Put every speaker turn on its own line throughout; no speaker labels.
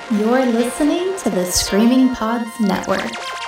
You're listening to the Screaming Pods Network.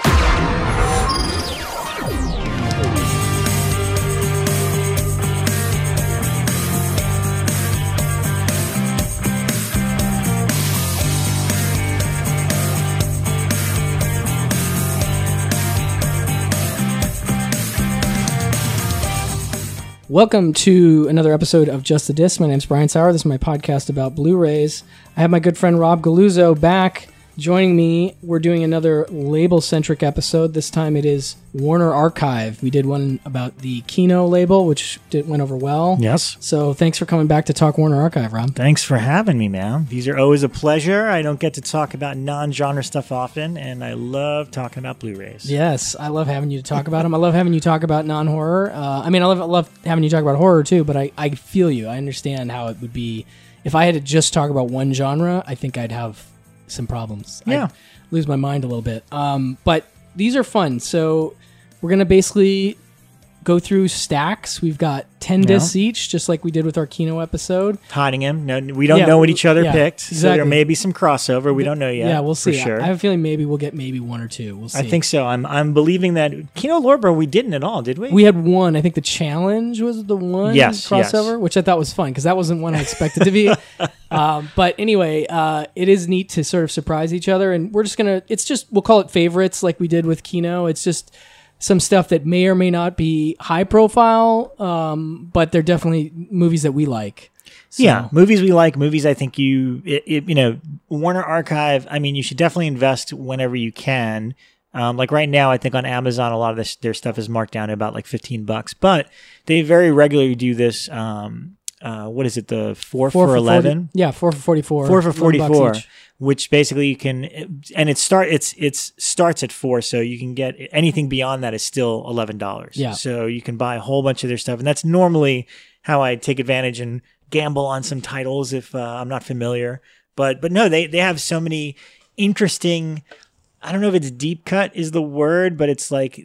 Welcome to another episode of Just the Disc. My name's Brian Sauer. This is my podcast about Blu-rays. I have my good friend Rob Galuzzo back joining me. We're doing another label-centric episode. This time it is Warner Archive. We did one about the Kino label, which went over well.
Yes.
So thanks for coming back to talk Warner Archive, Rob.
Thanks for having me, man. These are always a pleasure. I don't get to talk about non-genre stuff often, and I love talking about Blu-rays.
Yes, I love having you to talk about them. I love having you talk about non-horror. I love having you talk about horror too, but I feel you. I understand how it would be. If I had to just talk about one genre, I think I'd have some problems.
Yeah.
I'd lose my mind a little bit. But these are fun. So we're going to basically go through stacks. We've got 10 discs each, just like we did with our Kino episode.
Hiding him. No, we don't know what each other picked.
Exactly.
So there may be some crossover. We don't know yet.
Yeah, we'll see.
For sure.
I have a feeling maybe we'll get one or two. We'll see.
I think so. I'm believing that Kino Lorber, we didn't at all, did we?
We had one. I think the challenge was the one crossover, which I thought was fun because that wasn't one I expected to be. But anyway, it is neat to sort of surprise each other, and we're just gonna. We'll call it favorites, like we did with Kino. It's just some stuff that may or may not be high profile, but they're definitely movies that we like. So.
Yeah, movies we like. Movies I think Warner Archive. I mean, you should definitely invest whenever you can. Like right now, I think on Amazon, a lot of their stuff is marked down to about like $15, but they very regularly do this. What is it? The 4 for 11?
Yeah, 4 for 44.
4 for 44,
each.
which basically you can, and it starts at 4, so you can get anything beyond that is still $11.
Yeah.
So you can buy a whole bunch of their stuff, and that's normally how I take advantage and gamble on some titles if I'm not familiar. But no, they have so many interesting. I don't know if it's deep cut is the word, but it's like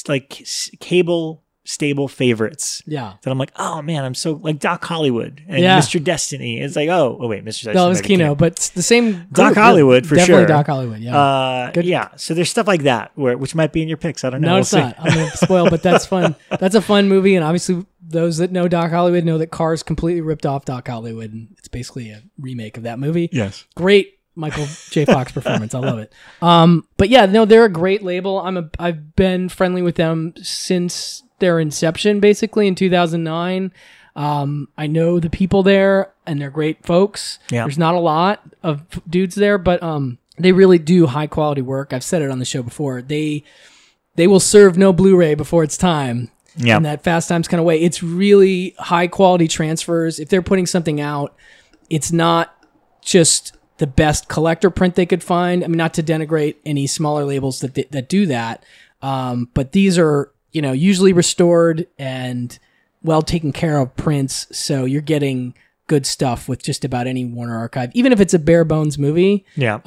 cable stable favorites.
Yeah.
That I'm like, oh man, I'm so like Doc Hollywood and Mr. Destiny. It's like, oh wait, Mr. Destiny.
No, it was Kino, but it's the same group.
Doc Hollywood for
Definitely
sure.
Doc Hollywood, yeah.
Good. Yeah. So there's stuff like that which might be in your picks. I don't know.
No, it's not. I'm going to spoil, but that's fun. That's a fun movie, and obviously those that know Doc Hollywood know that Cars completely ripped off Doc Hollywood, and it's basically a remake of that movie.
Yes.
Great Michael J. Fox performance. I love it. But yeah, no, they're a great label. I've been friendly with them since their inception, basically in 2009. I know the people there, and they're great folks.
Yeah.
There's not a lot of dudes there, but they really do high quality work. I've said it on the show before. They will serve no Blu-ray before it's time.
Yeah.
In that Fast Times kind of way. It's really high quality transfers. If they're putting something out, it's not just the best collector print they could find. I mean, not to denigrate any smaller labels that do that, but these are, usually restored and well taken care of prints, so you're getting good stuff with just about any Warner Archive. Even if it's a bare bones movie,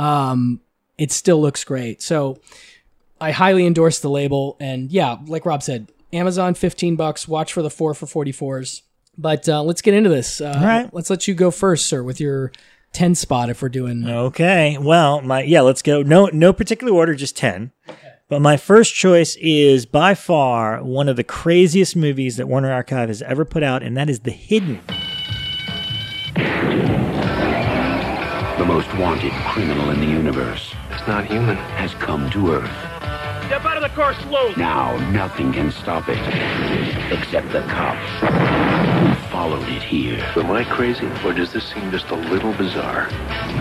it still looks great. So I highly endorse the label, and yeah, like Rob said, Amazon $15. Watch for the 4 for 44s. But let's get into this.
All right.
Let's let you go first, sir, with your 10 spot if we're doing.
Okay. Well, let's go. No particular order, just 10. Okay. But my first choice is by far one of the craziest movies that Warner Archive has ever put out, and that is The Hidden.
The most wanted criminal in the universe.
It's not human.
Has come to Earth.
Step out of the car slowly.
Now nothing can stop it except the cops who followed it here.
Am I crazy, or does this seem just a little bizarre?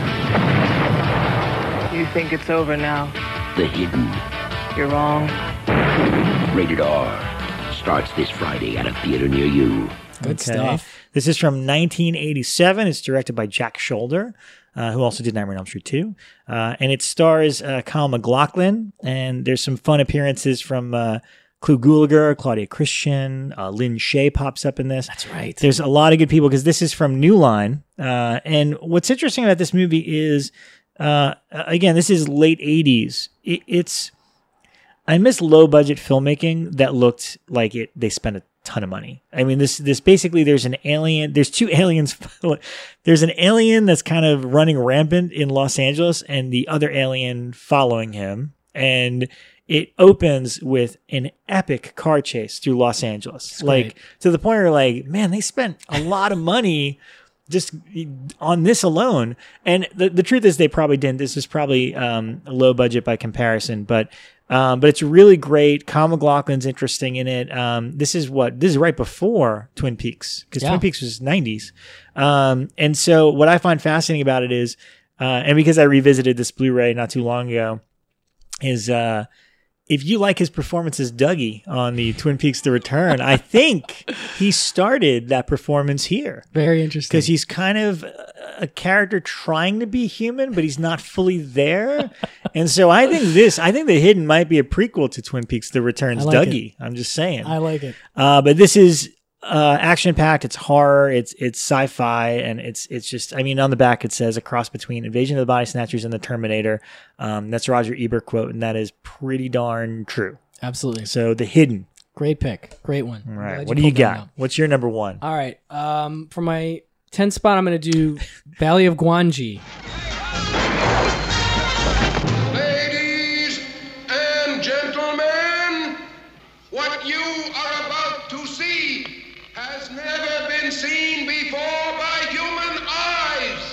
You think it's over now?
The Hidden.
You're wrong.
Rated R. Starts this Friday at a theater near you.
Good stuff.
This is from 1987. It's directed by Jack Shoulder, who also did Nightmare on Elm Street 2. And it stars Kyle MacLachlan. And there's some fun appearances from Clu Gulager, Claudia Christian, Lynn Shay pops up in this.
That's right.
There's a lot of good people because this is from New Line. And what's interesting about this movie is, again, this is late 80s. I miss low budget filmmaking that looked like they spent a ton of money. I mean, this basically, there's an alien. There's two aliens. There's an alien that's kind of running rampant in Los Angeles, and the other alien following him. And it opens with an epic car chase through Los Angeles, like to the point where, like, man, they spent a lot of money just on this alone. And the truth is, they probably didn't. This is probably a low budget by comparison, but it's really great. Kyle MacLachlan's interesting in it. This is right before Twin Peaks, because Twin Peaks was 90s. And so what I find fascinating about it is, and because I revisited this Blu-ray not too long ago, is if you like his performance as Dougie on the Twin Peaks: The Return, I think he started that performance here.
Very interesting.
Because he's kind of a character trying to be human, but he's not fully there. And so I think The Hidden might be a prequel to Twin Peaks: The Return's Dougie. I'm just saying.
I like it.
But this is action-packed. It's horror. It's sci-fi, and it's just. I mean, on the back it says a cross between Invasion of the Body Snatchers and the Terminator. That's a Roger Ebert quote, and that is pretty darn true.
Absolutely.
So The Hidden.
Great pick. Great one.
All right. What do you got? What's your number one?
All right. For my 10th spot, I'm going to do Valley of Gwangi.
Ladies and gentlemen, what you are about to see has never been seen before by human eyes.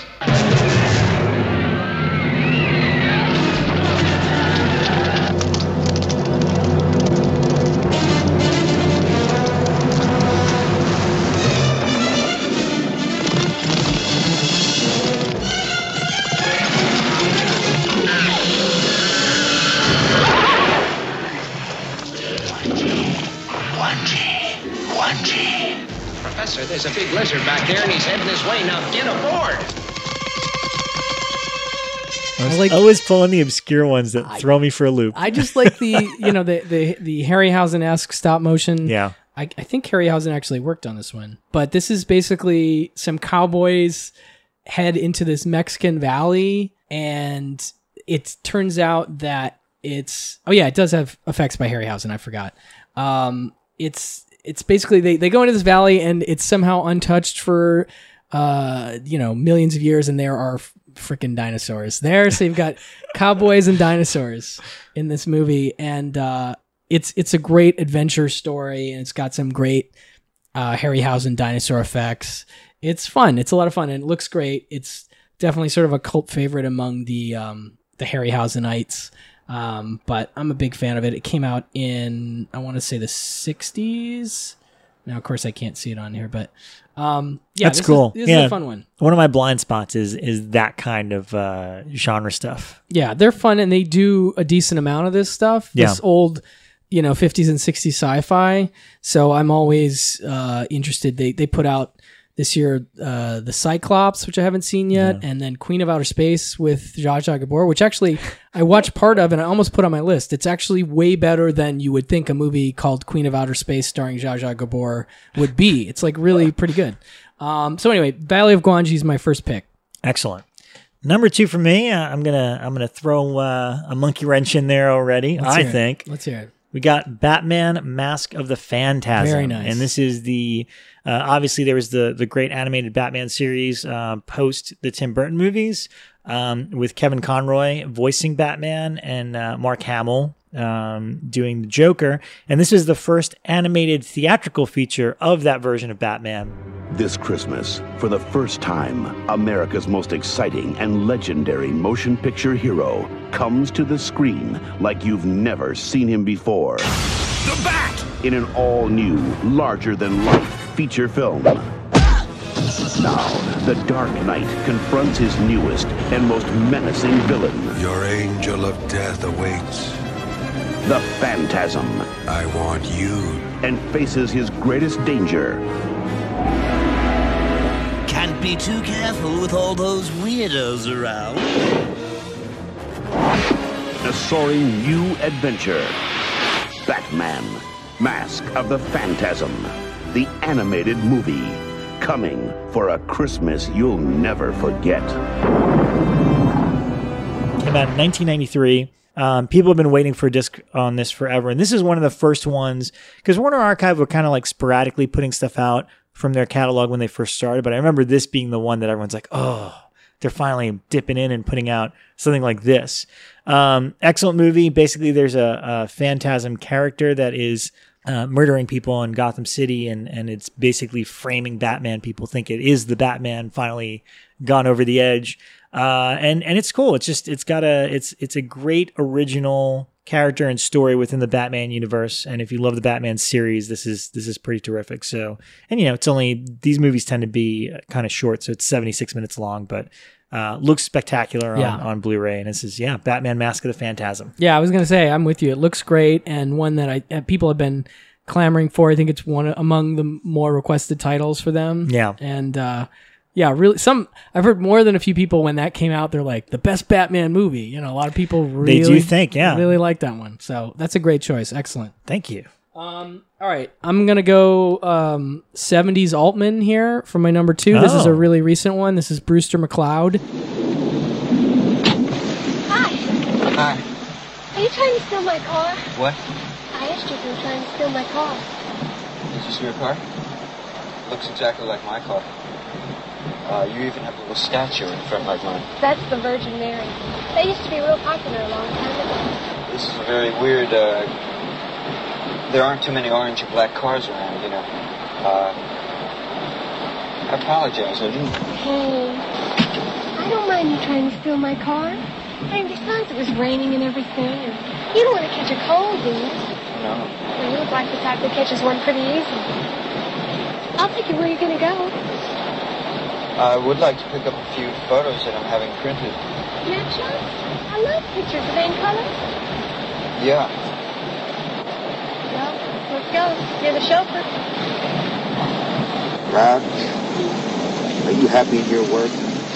Professor, there's a big lizard back there and he's heading this way. Now get aboard!
I always pulling the obscure ones that throw me for a loop.
I just like the Harryhausen-esque stop motion.
Yeah.
I think Harryhausen actually worked on this one. But this is basically some cowboys head into this Mexican valley, and it turns out that it does have effects by Harryhausen. I forgot. It's basically they go into this valley and it's somehow untouched for millions of years, and there are freaking dinosaurs there. So you've got cowboys and dinosaurs in this movie, and it's a great adventure story, and it's got some great Harryhausen dinosaur effects. It's fun. It's a lot of fun, and it looks great. It's definitely sort of a cult favorite among the Harryhausenites. But I'm a big fan of it. It came out in, I want to say, the 60s. Now, of course, I can't see it on here, but
that's cool.
This is a fun one.
One of my blind spots is that kind of genre stuff.
Yeah, they're fun, and they do a decent amount of this stuff. This old, 50s and 60s sci-fi. So I'm always interested. They put out this year, the Cyclops, which I haven't seen yet, and then Queen of Outer Space with Zsa Zsa Gabor, which actually I watched part of and I almost put on my list. It's actually way better than you would think a movie called Queen of Outer Space starring Zsa Zsa Gabor would be. It's like really pretty good. So anyway, Valley of Gwangi is my first pick.
Excellent. Number 2 for me, I'm gonna throw a monkey wrench in there already. I think.
Let's hear it.
We got Batman: Mask of the Phantasm.
Very nice.
And this is the obviously there was the great animated Batman series post the Tim Burton movies with Kevin Conroy voicing Batman and Mark Hamill doing the Joker. And this is the first animated theatrical feature of that version of Batman.
This Christmas, for the first time, America's most exciting and legendary motion picture hero comes to the screen like you've never seen him before. The Bat! In an all-new, larger-than-life feature film. Now, the Dark Knight confronts his newest and most menacing villain.
Your angel of death awaits.
The Phantasm.
I want you.
And faces his greatest danger.
Can't be too careful with all those weirdos around.
A soaring new adventure. Batman: Mask of the Phantasm. The animated movie. Coming for a Christmas you'll never forget.
Came out in 1993. People have been waiting for a disc on this forever, and this is one of the first ones, because Warner Archive were kind of like sporadically putting stuff out from their catalog when they first started, but I remember this being the one that everyone's like, oh, they're finally dipping in and putting out something like this. Excellent movie. Basically, there's a Phantasm character that is murdering people in Gotham City, and it's basically framing Batman. People think it is the Batman finally gone over the edge. And it's cool. It's a great original character and story within the Batman universe. And if you love the Batman series, this is pretty terrific. So, and it's only, these movies tend to be kind of short, so it's 76 minutes long, but looks spectacular on Blu-ray. And this is, Batman Mask of the Phantasm. Yeah,
I was going to say, I'm with you. It looks great, and one that people have been clamoring for. I think it's one among the more requested titles for them.
Yeah.
And, really. I've heard more than a few people when that came out. They're like the best Batman movie. A lot of people really,
they do think,
really like that one. So that's a great choice. Excellent.
Thank you.
All right, I'm gonna go 70s Altman here for my number 2. This is a really recent one. This is Brewster McCloud.
Hi. Are you trying to steal my car?
What?
I asked you if you were trying to steal my car.
Is this your car? Looks exactly like my car. You even have a little statue in front like mine.
That's the Virgin Mary. They used to be real popular a long time ago.
This is a very weird, there aren't too many orange and black cars around, I apologize, I didn't...
Hey, I don't mind you trying to steal my car. And besides, it was raining and everything, and you don't want to catch a cold, do you?
No.
Well, you look like the type that catches one pretty easy. I'll take you where you're going to go.
I would like to pick up a few photos that I'm having printed.
Natural? I love pictures. Are they in color?
Yeah.
Well, let's go. You're the chauffeur.
Brad, are you happy in your work?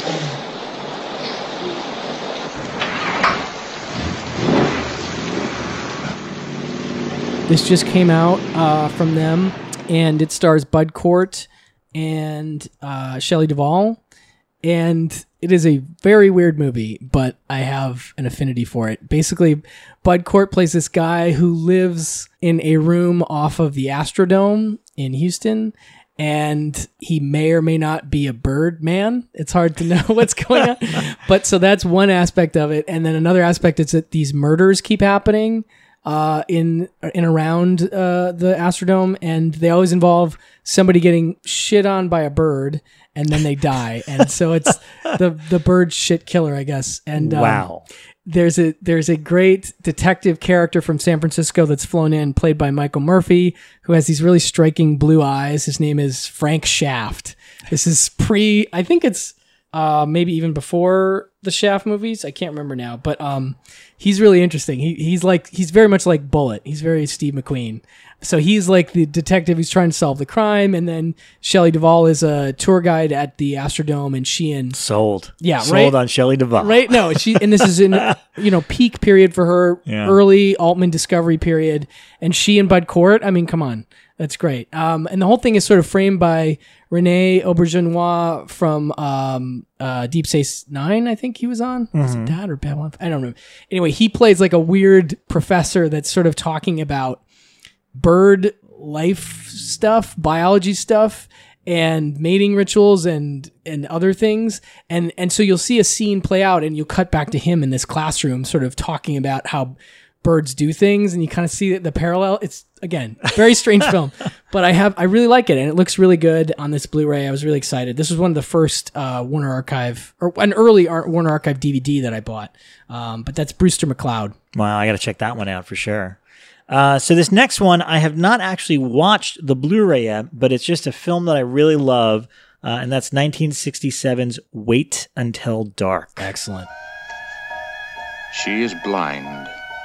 This just came out from them, and it stars Bud Cort and Shelley Duvall, and it is a very weird movie, but I have an affinity for it. Basically, Bud Cort plays this guy who lives in a room off of the Astrodome in Houston, and he may or may not be a bird man. It's hard to know what's going on. But so that's one aspect of it. And then another aspect is that these murders keep happening in around the Astrodome, and they always involve somebody getting shit on by a bird, and then they die. And so it's the bird shit killer, I guess. And
wow.
There's a great detective character from San Francisco that's flown in, played by Michael Murphy, who has these really striking blue eyes. His name is Frank Shaft. This is I think it's maybe even before the Shaft movies. I can't remember now, but he's really interesting. He's very much like Bullet. He's very Steve McQueen. So he's like the detective who's trying to solve the crime, and then Shelley Duvall is a tour guide at the Astrodome, and she and
sold
right?
on Shelley Duvall,
right? No, and this is in peak period for her, early Altman discovery period, and she and Bud Cort. I mean, come on, that's great. And the whole thing is sort of framed by Rene Auberjonois from Deep Space Nine. I think he was on. Was it that or Babylon? I don't know. Anyway, he plays like a weird professor that's sort of talking about bird life stuff, biology stuff, and mating rituals and other things. And so you'll see a scene play out, and you'll cut back to him in this classroom sort of talking about how birds do things, and you kind of see the parallel. It's, again, very strange film, but I really like it, and it looks really good on this Blu-ray. I was really excited. This was one of the first Warner Archive, or an early Warner Archive DVD that I bought. But that's Brewster McCloud.
Wow, I got to check that one out for sure. So this next one, I have not actually watched the Blu-ray yet, but it's just a film that I really love, and that's 1967's Wait Until Dark.
Excellent.
She is blind,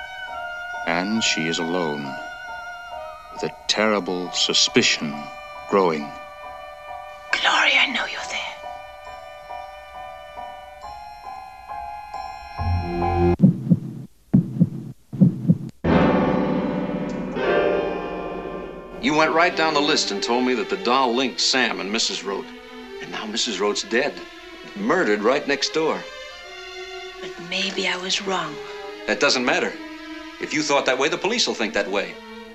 and she is alone, with a terrible suspicion growing.
Gloria, I know you're there.
You went right down the list and told me that the doll linked Sam and Mrs. Rote. And now Mrs. Rote's dead. Murdered right next door.
But maybe I was wrong.
That doesn't matter. If you thought that way, the police will think that way.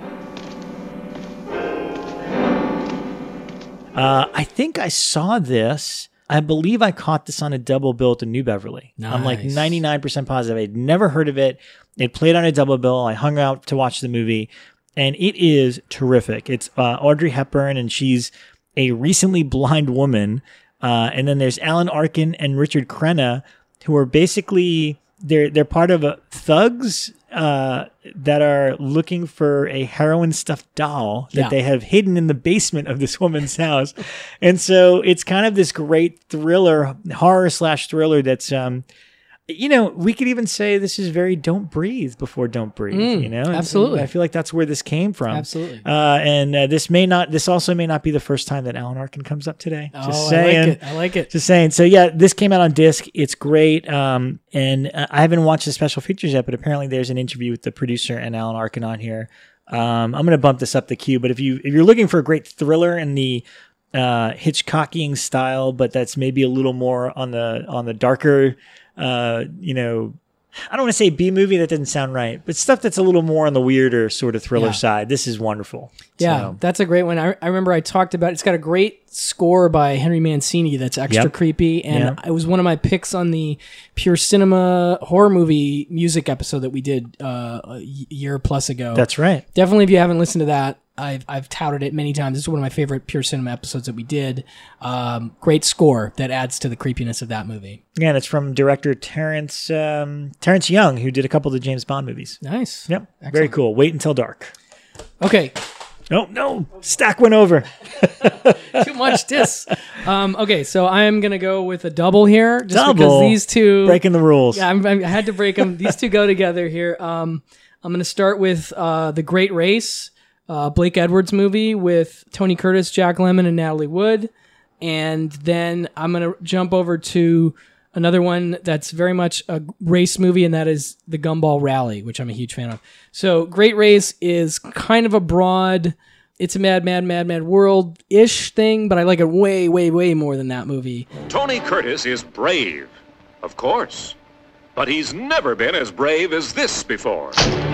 I think I saw this. I believe I caught this on a double bill at the New Beverly.
Nice.
I'm like 99% positive. I'd never heard of it. It played on a double bill. I hung out to watch the movie, and it is terrific. It's Audrey Hepburn, and she's a recently blind woman. And then there's Alan Arkin and Richard Crenna, who are basically they're part of thugs that are looking for a heroin stuffed doll that they have hidden in the basement of this woman's house. And so it's kind of this great horror/thriller that's, we could even say this is very Don't Breathe before Don't Breathe,
Absolutely.
And I feel like that's where this came from.
Absolutely.
This also may not be the first time that Alan Arkin comes up today. Just saying.
I like it.
Just saying. So yeah, this came out on disc. It's great. And I haven't watched the special features yet, but apparently there's an interview with the producer and Alan Arkin on here. I'm going to bump this up the queue, but if you're looking for a great thriller in the Hitchcocking style, but that's maybe a little more on the darker, I don't want to say B movie, that doesn't sound right, but stuff that's a little more on the weirder sort of thriller side. This is wonderful.
Yeah, that's a great one. I remember I talked about it's got a great score by Henry Mancini that's extra creepy, and it was one of my picks on the Pure Cinema horror movie music episode that we did a year plus ago.
That's right.
Definitely, if you haven't listened to that, I've touted it many times. This is one of my favorite Pure Cinema episodes that we did. Great score that adds to the creepiness of that movie.
Yeah, and it's from director Terrence Young, who did a couple of the James Bond movies.
Nice.
Yep.
Excellent.
Very cool. Wait Until Dark.
Okay.
Oh, no. Stack went over.
Too much discs. Okay, so I am going to go with a double here. Just because these two...
Breaking the rules.
Yeah, I had to break them. These two go together here. I'm going to start with The Great Race. Blake Edwards movie with Tony Curtis, Jack Lemmon, and Natalie Wood. And then I'm going to jump over to another one that's very much a race movie, and that is The Gumball Rally, which I'm a huge fan of. So Great Race is kind of a broad, it's a mad, mad, mad, mad world-ish thing, but I like it way, way, way more than that movie.
Tony Curtis is brave, of course, but he's never been as brave as this before.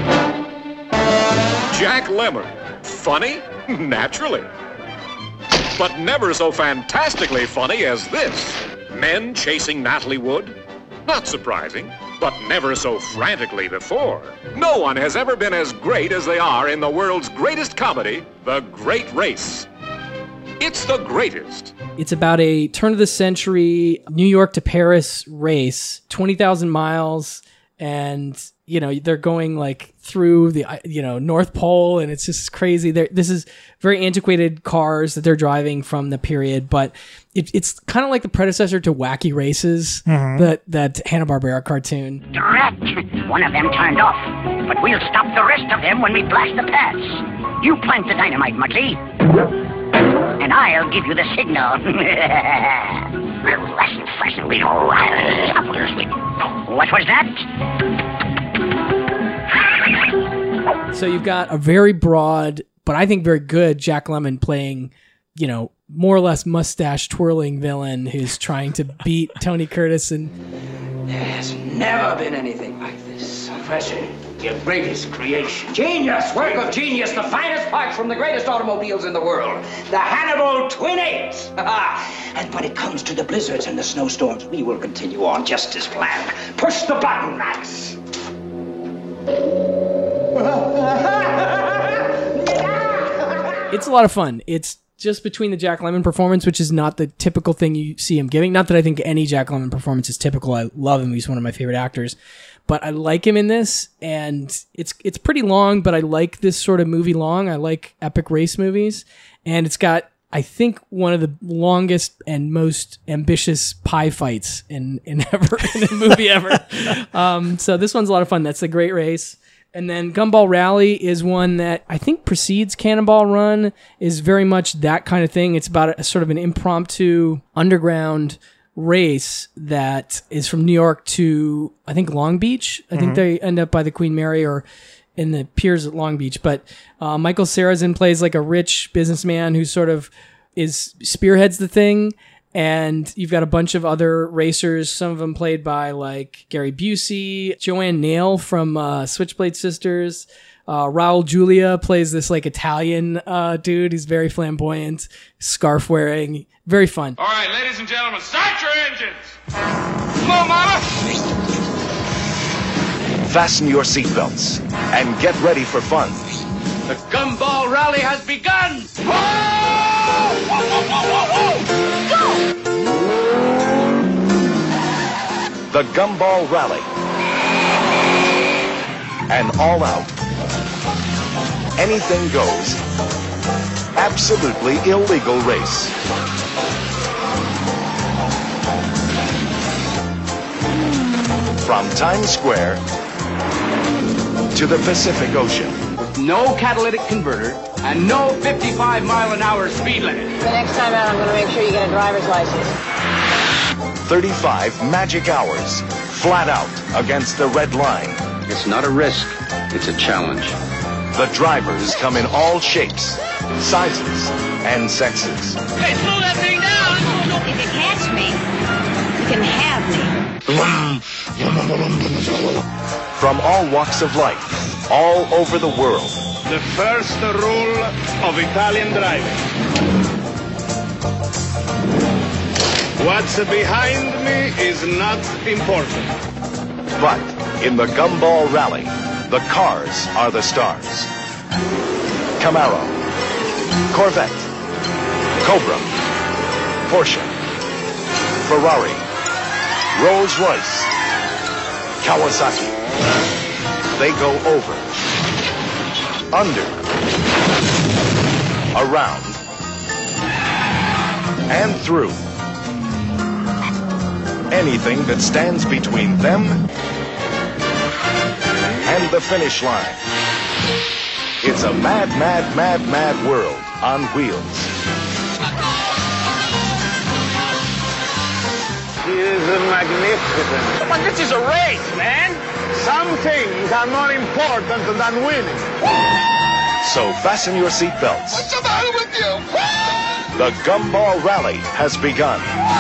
Jack Lemmon. Funny? Naturally. But never so fantastically funny as this. Men chasing Natalie Wood? Not surprising, but never so frantically before. No one has ever been as great as they are in the world's greatest comedy, The Great Race. It's the greatest.
It's about a turn-of-the-century New York to Paris race, 20,000 miles, and... they're going like through the, North Pole, and it's just crazy. This is very antiquated cars that they're driving from the period, but it's kind of like the predecessor to Wacky Races, that Hanna-Barbera cartoon.
Drat! One of them turned off, but we'll stop the rest of them when we blast the pads. You plant the dynamite, Muggsy, and I'll give you the signal. What was that?
So you've got a very broad, but I think very good Jack Lemmon playing, more or less mustache twirling villain who's trying to beat Tony Curtis. And
there has never been anything like this. Professor, your greatest creation. Genius, work of genius, the finest parts from the greatest automobiles in the world. The Hannibal Twin 8. And when it comes to the blizzards and the snowstorms, we will continue on just as planned. Push the button, Max.
It's a lot of fun. It's just between the Jack Lemmon performance, which is not the typical thing you see him giving. Not that I think any Jack Lemmon performance is typical. I love him. He's one of my favorite actors. But I like him in this, and it's pretty long, but I like this sort of movie long. I like epic race movies. And it's got, I think, one of the longest and most ambitious pie fights in a movie ever. So this one's a lot of fun. That's The Great Race. And then Gumball Rally is one that I think precedes Cannonball Run, is very much that kind of thing. It's about a sort of an impromptu underground race that is from New York to, I think, Long Beach. I think they end up by the Queen Mary or in the piers at Long Beach. But Michael Sarrazin plays like a rich businessman who sort of spearheads the thing. And you've got a bunch of other racers, some of them played by like Gary Busey, Joanne Nail from Switchblade Sisters. Raul Julia plays this like Italian dude. He's very flamboyant, scarf wearing, very fun.
All right, ladies and gentlemen, start your engines. Come on, mama.
Fasten your seatbelts and get ready for fun.
The Gumball Rally has begun!
The Gumball Rally. An all-out, anything goes, absolutely illegal race. From Times Square to the Pacific Ocean.
No catalytic converter and no 55-mile-an-hour speed limit.
The next time out, I'm going to make sure you get a driver's license.
35 magic hours, flat out against the red line.
It's not a risk, it's a challenge.
The drivers come in all shapes, sizes, and sexes.
Hey, slow that thing down!
If you catch me, you can have me.
From all walks of life, all over the world.
The first rule of Italian driving. What's behind me is not important.
But in the Gumball Rally, the cars are the stars. Camaro, Corvette, Cobra, Porsche, Ferrari, Rolls-Royce, Kawasaki. They go over, under, around, and through. Anything that stands between them and the finish line. It's a mad, mad, mad, mad world on wheels.
It is magnificent.
But this is a race, man!
Some things are more important than winning.
So fasten your seatbelts.
What's the matter with you?
The Gumball Rally has begun.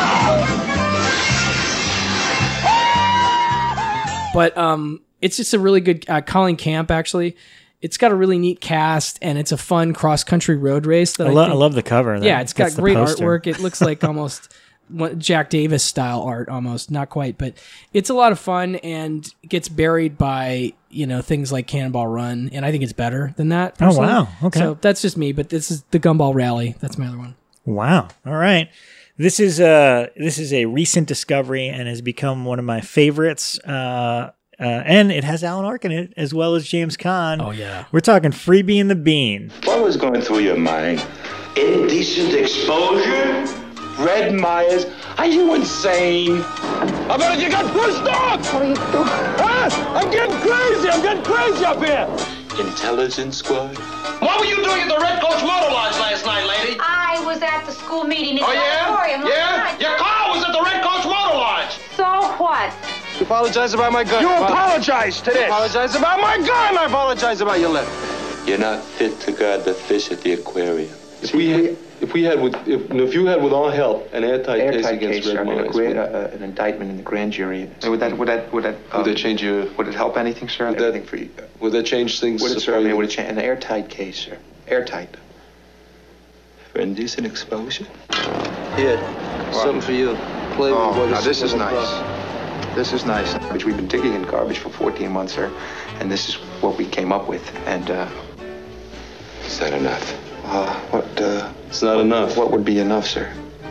But it's just a really good Colin Camp, actually. It's got a really neat cast, and it's a fun cross-country road race. That I
love the cover.
Yeah, it's got great
poster.
artwork. It looks like almost Jack Davis style art, almost. Not quite, but it's a lot of fun and gets buried by, things like Cannonball Run, and I think it's better than that. Personally.
Oh, wow. Okay.
So that's just me, but this is the Gumball Rally. That's my other one.
Wow. All right. This is a recent discovery and has become one of my favorites. And it has Alan Arkin in it as well as James Caan.
Oh yeah.
We're talking Freebie and the Bean.
What was going through your mind? Indecent exposure? Red Myers? Are you insane?
I bet you got pushed off!
What are you doing?
Huh? I'm getting crazy up here!
Intelligence squad?
What were you doing at the Red Coach Motor Lodge last night, lady?
I was at the school meeting in
Oh, yeah?
auditorium last
Yeah?
night.
Your car was at the Red Coach Motor Lodge.
So what?
You apologize about my gun.
You apologize to this!
Apologize about my gun. I apologize about your lip.
You're not fit to guard the fish at the aquarium.
If you had with our help an airtight case against Red Myers,
an indictment in the grand jury. Would that
change your?
Would it help anything, sir?
Would that change things?
Would it, sir? Would it change an airtight case, sir? Airtight.
For indecent exposure?
Here, something for you. Play with what
now
is
this is
in the
nice.
box.
This is nice. We've been digging in garbage for 14 months, sir, and this is what we came up with. And
Is that enough?
It's not enough.
What would be enough, sir?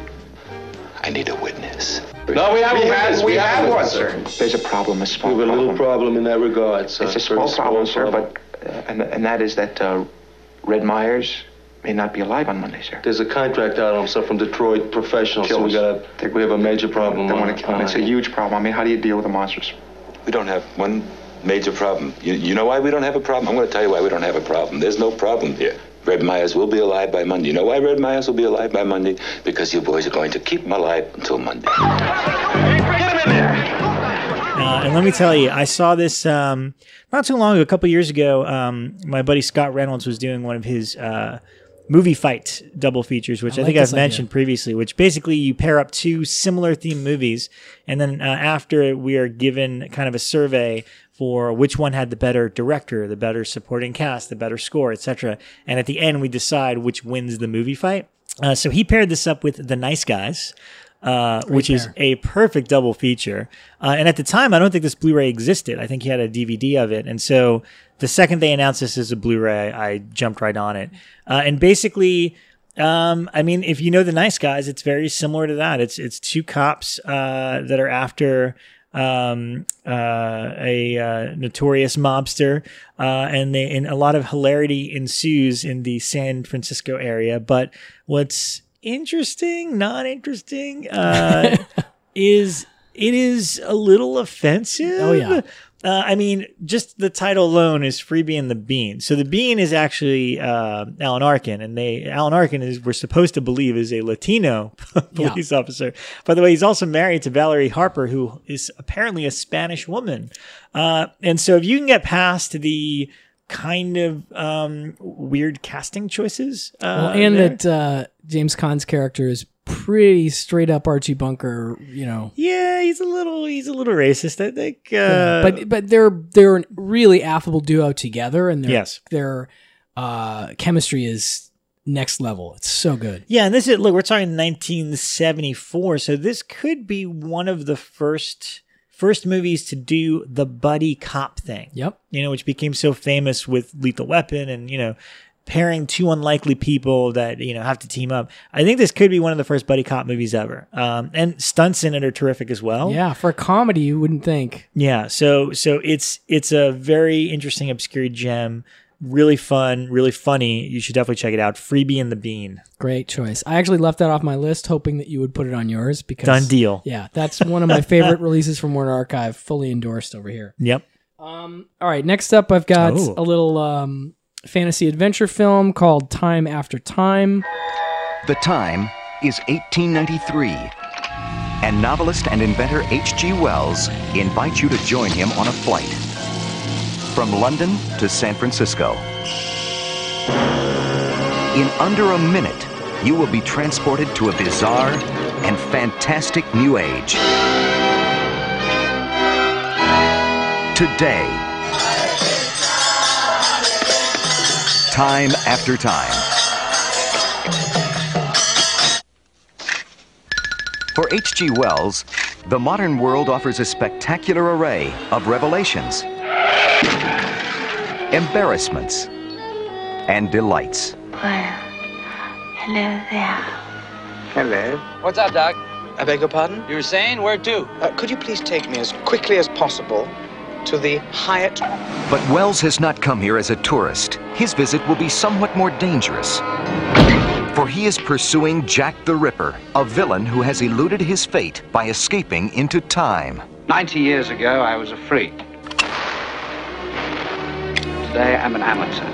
I need a witness.
No, we have one, sir.
There's a problem, a small
We have a
problem.
little problem in that regard, sir.
It's a small problem, sir, but and that is that Red Myers may not be alive on Monday, sir.
There's a contract out on him, sir, from Detroit Professional, so we have a major problem.
They want to kill him. It's a huge problem. I mean, how do you deal with the monsters?
We don't have one major problem. You know why we don't have a problem? I'm going to tell you why we don't have a problem. There's no problem here. Red Myers will be alive by Monday. You know why Red Myers will be alive by Monday? Because you boys are going to keep him alive until Monday.
Get him in there!
And let me tell you, I saw this not too long ago, a couple years ago. My buddy Scott Reynolds was doing one of his movie fight double features, which I think I've mentioned previously, which basically you pair up two similar themed movies, and then after we are given kind of a survey for which one had the better director, the better supporting cast, the better score, etc. And at the end, we decide which wins the movie fight. So he paired this up with The Nice Guys, which is a perfect double feature. And at the time, I don't think this Blu-ray existed. I think he had a DVD of it. And so the second they announced this as a Blu-ray, I jumped right on it. And basically, I mean, if you know The Nice Guys, it's very similar to that. It's two cops that are after a notorious mobster, and a lot of hilarity ensues in the San Francisco area. But what's not interesting, is it is a little offensive.
Oh yeah.
I mean, just the title alone is Freebie and the Bean. So the Bean is actually Alan Arkin, and Alan Arkin we're supposed to believe is a Latino police officer. By the way, he's also married to Valerie Harper, who is apparently a Spanish woman. And so if you can get past the kind of weird casting choices,
that James Caan's character is pretty straight up Archie Bunker,
Yeah, he's a little racist, I think.
But they're a really affable duo together, and their chemistry is next level. It's so good.
Yeah, and we're talking 1974, so this could be one of the first movies to do the buddy cop thing.
Yep.
Which became so famous with Lethal Weapon and, pairing two unlikely people that, have to team up. I think this could be one of the first buddy cop movies ever. And stunts in it are terrific as well.
Yeah, for a comedy, you wouldn't think.
Yeah, so it's a very interesting, obscure gem. Really fun, really funny. You should definitely check it out. Freebie and the Bean.
Great choice. I actually left that off my list, hoping that you would put it on yours. Because
done deal.
Yeah, that's one of my favorite releases from Warner Archive. Fully endorsed over here.
Yep.
All right, next up, I've got a little fantasy adventure film called Time After Time.
The time is 1893, and novelist and inventor H.G. Wells invites you to join him on a flight from London to San Francisco. In under a minute, you will be transported to a bizarre and fantastic new age. Today, Time After Time. For H.G. Wells, the modern world offers a spectacular array of revelations, embarrassments, and delights.
Well, hello there.
Hello.
What's up, Doc?
I beg your pardon?
You were saying? Where to?
Could you please take me as quickly as possible to the Hyatt?
But Wells has not come here as a tourist. His visit will be somewhat more dangerous. For he is pursuing Jack the Ripper, a villain who has eluded his fate by escaping into time.
90 years ago, I was a freak. Today, I'm an amateur.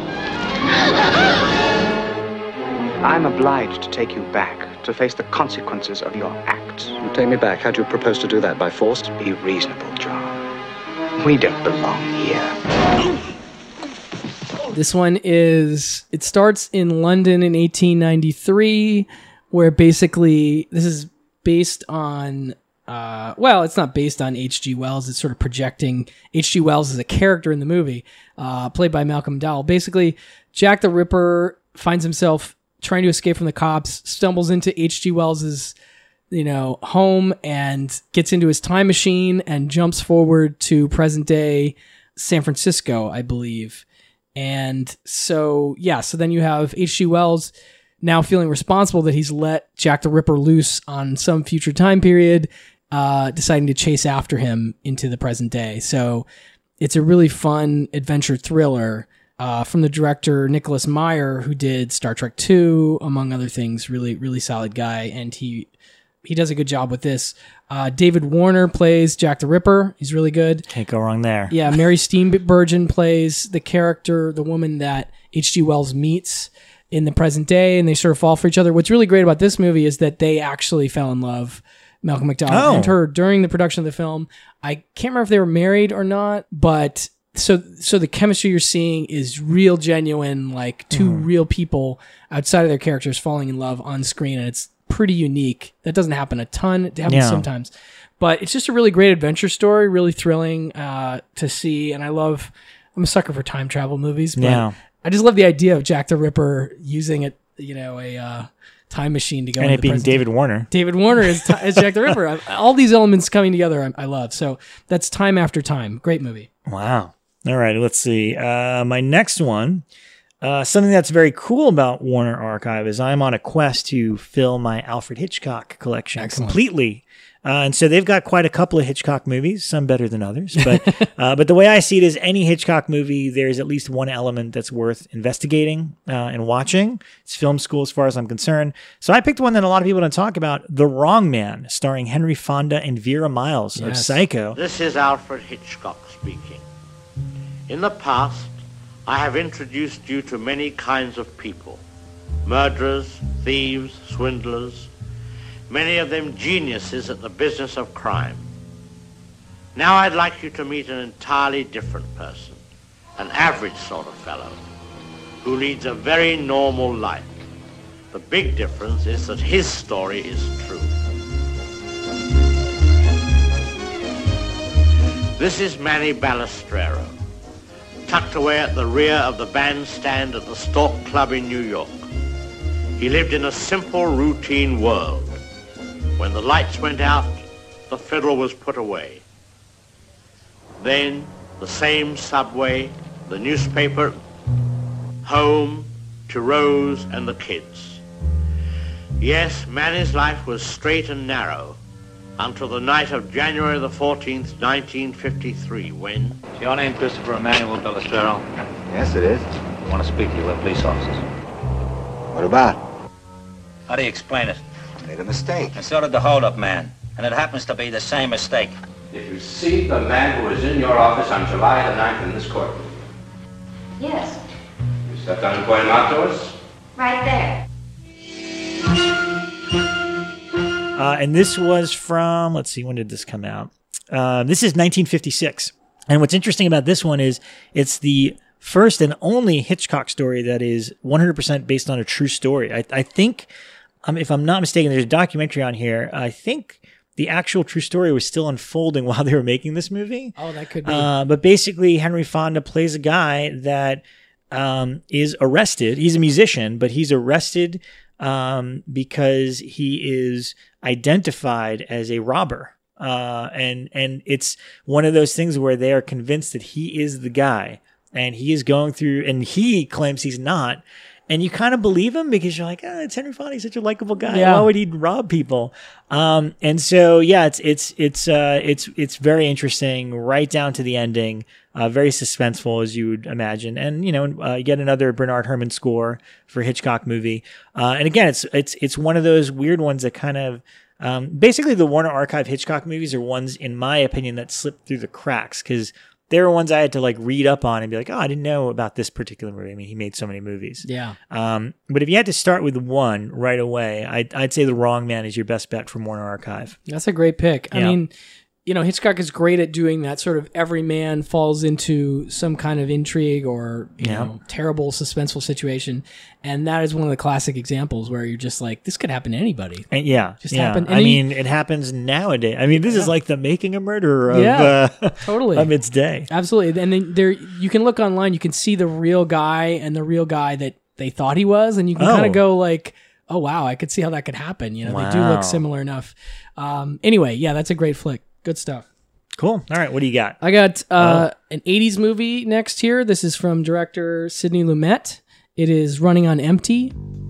I'm obliged to take you back to face the consequences of your acts.
You take me back. How do you propose to do that? By force?
Be reasonable, John. We don't belong here.
This one it starts in London in 1893, where basically this is based on, it's not based on H.G. Wells. It's sort of projecting H.G. Wells as a character in the movie, played by Malcolm Dowell. Basically, Jack the Ripper finds himself trying to escape from the cops, stumbles into H.G. Wells's home, and gets into his time machine and jumps forward to present day San Francisco, I believe. And so then you have H.G. Wells now feeling responsible that he's let Jack the Ripper loose on some future time period, deciding to chase after him into the present day. So it's a really fun adventure thriller from the director Nicholas Meyer, who did Star Trek II, among other things. Really, really solid guy. And he does a good job with this. David Warner plays Jack the Ripper. He's really good.
Can't go wrong there.
Yeah, Mary Steenburgen plays the woman that H.G. Wells meets in the present day, and they sort of fall for each other. What's really great about this movie is that they actually fell in love, Malcolm McDowell and her, during the production of the film. I can't remember if they were married or not, but so the chemistry you're seeing is real, genuine, like two real people outside of their characters falling in love on screen, and it's pretty unique. That doesn't happen a ton. It happens sometimes, but it's just a really great adventure story, really thrilling to see. And I'm a sucker for time travel movies, but I just love the idea of Jack the Ripper using a time machine to go.
And it being David Warner.
David Warner is Jack the Ripper. All these elements coming together, I love. So that's Time After Time. Great movie.
Wow. All right, let's see. My next one, something that's very cool about Warner Archive is I'm on a quest to fill my Alfred Hitchcock collection completely. And so they've got quite a couple of Hitchcock movies, some better than others. But the way I see it is any Hitchcock movie, there's at least one element that's worth investigating and watching. It's film school as far as I'm concerned. So I picked one that a lot of people don't talk about, The Wrong Man, starring Henry Fonda and Vera Miles of Psycho.
This is Alfred Hitchcock speaking. In the past, I have introduced you to many kinds of people. Murderers, thieves, swindlers, many of them geniuses at the business of crime. Now I'd like you to meet an entirely different person, an average sort of fellow, who leads a very normal life. The big difference is that his story is true. This is Manny Balistrero, tucked away at the rear of the bandstand at the Stork Club in New York. He lived in a simple, routine world. When the lights went out, the fiddle was put away. Then, the same subway, the newspaper, home, to Rose and the kids. Yes, Manny's life was straight and narrow until the night of January the 14th, 1953, when...
Is your name Christopher Emmanuel Balistrero?
Yes, it is.
I want to speak to you. We're police officers.
What about?
How do you explain it?
Made a mistake.
And so did the hold-up man. And it happens to be the same mistake.
Did you see the man who was in your office on July the 9th in this court?
Yes,
You stepped down and pointed him out to us?
right there.
And this was from, let's see, when did this come out? This is 1956. And what's interesting about this one is it's the first and only Hitchcock story that is 100% based on a true story. I think, if I'm not mistaken, there's a documentary on here. I think the actual true story was still unfolding while they were making this movie.
Oh, that could be.
But basically, Henry Fonda plays a guy that is arrested. He's a musician, but he's arrested because he is identified as a robber. And it's one of those things where they are convinced that he is the guy, and he is going through, and he claims he's not. And you kind of believe him because you're like, it's Henry Fonda. He's such a likable guy.
Yeah.
Why would he rob people? And so, yeah, it's very interesting right down to the ending. Very suspenseful, as you would imagine. And, yet another Bernard Herrmann score for a Hitchcock movie. And again, it's one of those weird ones that kind of, basically the Warner Archive Hitchcock movies are ones, in my opinion, that slip through the cracks, because they were ones I had to read up on and be like, I didn't know about this particular movie. I mean, he made so many movies.
Yeah.
But if you had to start with one right away, I'd say The Wrong Man is your best bet from Warner Archive.
That's a great pick.
Yeah.
I mean, Hitchcock is great at doing that sort of every man falls into some kind of intrigue or, terrible, suspenseful situation. And that is one of the classic examples where you're just like, this could happen to anybody.
And
happen.
I mean, it happens nowadays. I mean, this is like the Making a Murderer of,
totally.
of its day.
Absolutely. And then you can look online, you can see the real guy and the real guy that they thought he was. And you can kind of go like, oh, wow, I could see how that could happen. They do look similar enough. Anyway, yeah, that's a great flick. Good stuff.
Cool. All right, what do you got?
I got an 80s movie next here. This is from director Sidney Lumet. It is Running on Empty.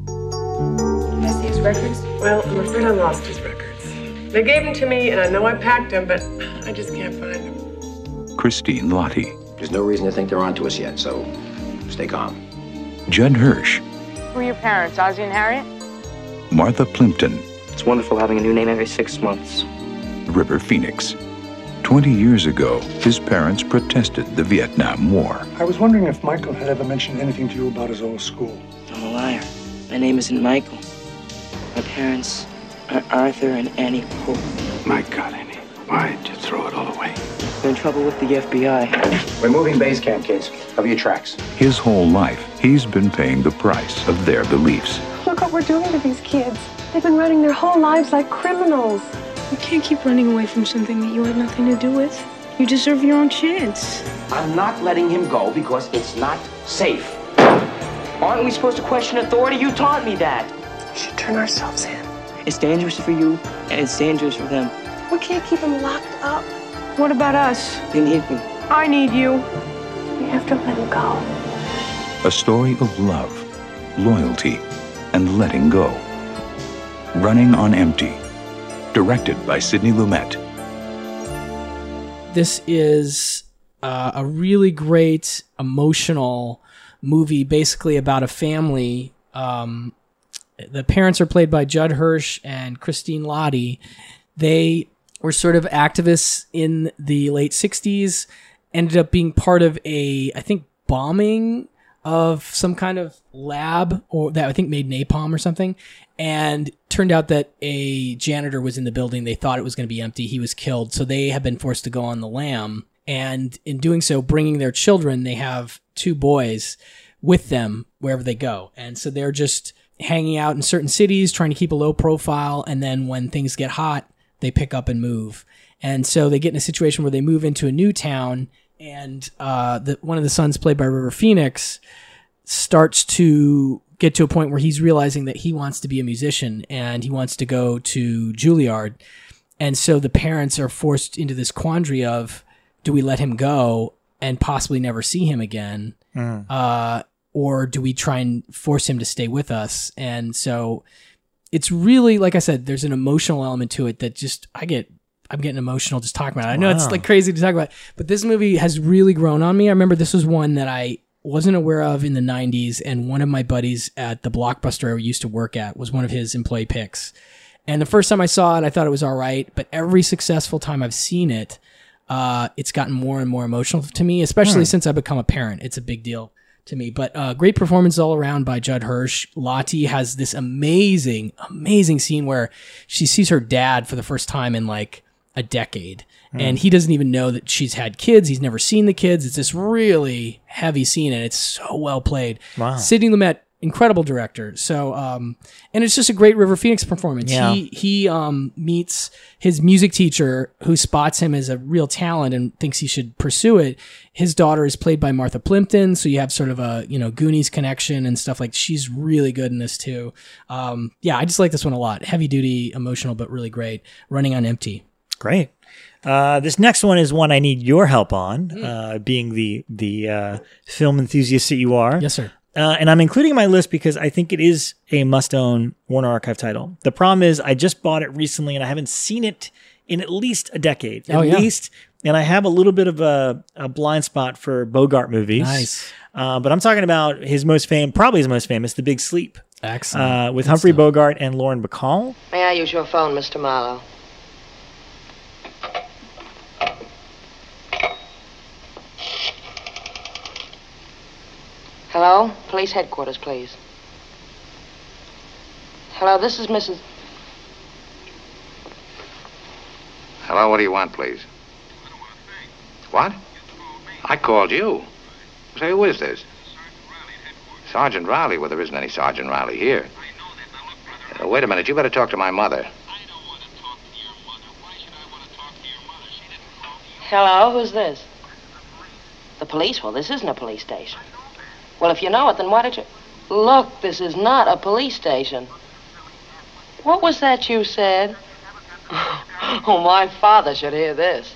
Can I see his records? Well, I'm afraid I lost his records. They gave them to me, and I know I packed them, but I just can't find them.
Christine Lottie.
There's no reason to think they're onto us yet, so stay calm.
Judd Hirsch.
Who are your parents, Ozzie and Harriet?
Martha Plimpton.
It's wonderful having a new name every 6 months.
River Phoenix. 20 years ago, his parents protested the Vietnam War.
I was wondering if Michael had ever mentioned anything to you about his old school.
I'm a liar. My name isn't Michael. My parents are Arthur and Annie Pope.
My God, Annie, why'd you throw it all away?
They're in trouble with the FBI.
We're moving base camp, kids. Cover your tracks.
His whole life, he's been paying the price of their beliefs.
Look what we're doing to these kids. They've been running their whole lives like criminals.
You can't keep running away from something that you had nothing to do with. You deserve your own chance.
I'm not letting him go because it's not safe.
Aren't we supposed to question authority? You taught me that.
We should turn ourselves in.
It's dangerous for you, and it's dangerous for them.
We can't keep them locked up.
What about us?
You need me.
I need you.
We have to let him go.
A story of love, loyalty, and letting go. Running on Empty. Directed by Sidney Lumet.
This is a really great emotional movie, basically about a family. The parents are played by Judd Hirsch and Christine Lottie. They were sort of activists in the late 60s, ended up being part of a, I think, bombing of some kind of lab, or that I think made napalm or something. And turned out that a janitor was in the building. They thought it was going to be empty. He was killed. So they have been forced to go on the lam. And in doing so, bringing their children, they have 2 boys with them wherever they go. And so they're just hanging out in certain cities, trying to keep a low profile. And then when things get hot, they pick up and move. And so they get in a situation where they move into a new town. And one of the sons, played by River Phoenix, starts to get to a point where he's realizing that he wants to be a musician and he wants to go to Juilliard. And so the parents are forced into this quandary of, do we let him go and possibly never see him again? Or do we try and force him to stay with us? And so it's really, like I said, there's an emotional element to it that just, I'm getting emotional just talking about it. I know it's like crazy to talk about, but this movie has really grown on me. I remember this was one that I wasn't aware of in the 90s, and one of my buddies at the Blockbuster I used to work at was one of his employee picks. And the first time I saw it, I thought it was all right, but every successful time I've seen it, it's gotten more and more emotional to me, especially since I've become a parent. It's a big deal to me. But great performance all around by Judd Hirsch. Lottie has this amazing, amazing scene where she sees her dad for the first time in like a decade. And he doesn't even know that she's had kids. He's never seen the kids. It's this really heavy scene, and it's so well played. Wow. Sidney Lumet, incredible director. So, and it's just a great River Phoenix performance.
Yeah.
He meets his music teacher, who spots him as a real talent and thinks he should pursue it. His daughter is played by Martha Plimpton, so you have sort of a, Goonies connection and stuff. Like, she's really good in this too. Yeah, I just like this one a lot. Heavy duty, emotional, but really great. Running on Empty.
Great. This next one is one I need your help on, being the film enthusiast that you are.
Yes, sir.
And I'm including it in my list because I think it is a must-own Warner Archive title. The problem is I just bought it recently and I haven't seen it in at least a decade. At least. And I have a little bit of a blind spot for Bogart movies.
Nice.
But I'm talking about probably his most famous, The Big Sleep.
Excellent.
With Humphrey Bogart and Lauren Bacall.
May I use your phone, Mr. Marlowe? Hello? Police headquarters, please. Hello, this is Mrs.
Hello, what do you want, please? What? I called you. Say, who is this? Sergeant Riley? Well, there isn't any Sergeant Riley here. Wait a minute, you better talk to my mother.
Hello, who's this? The police? Well, this isn't a police station. Well, if you know it, then why don't you... Look, this is not a police station. What was that you said? Oh, my father should hear this.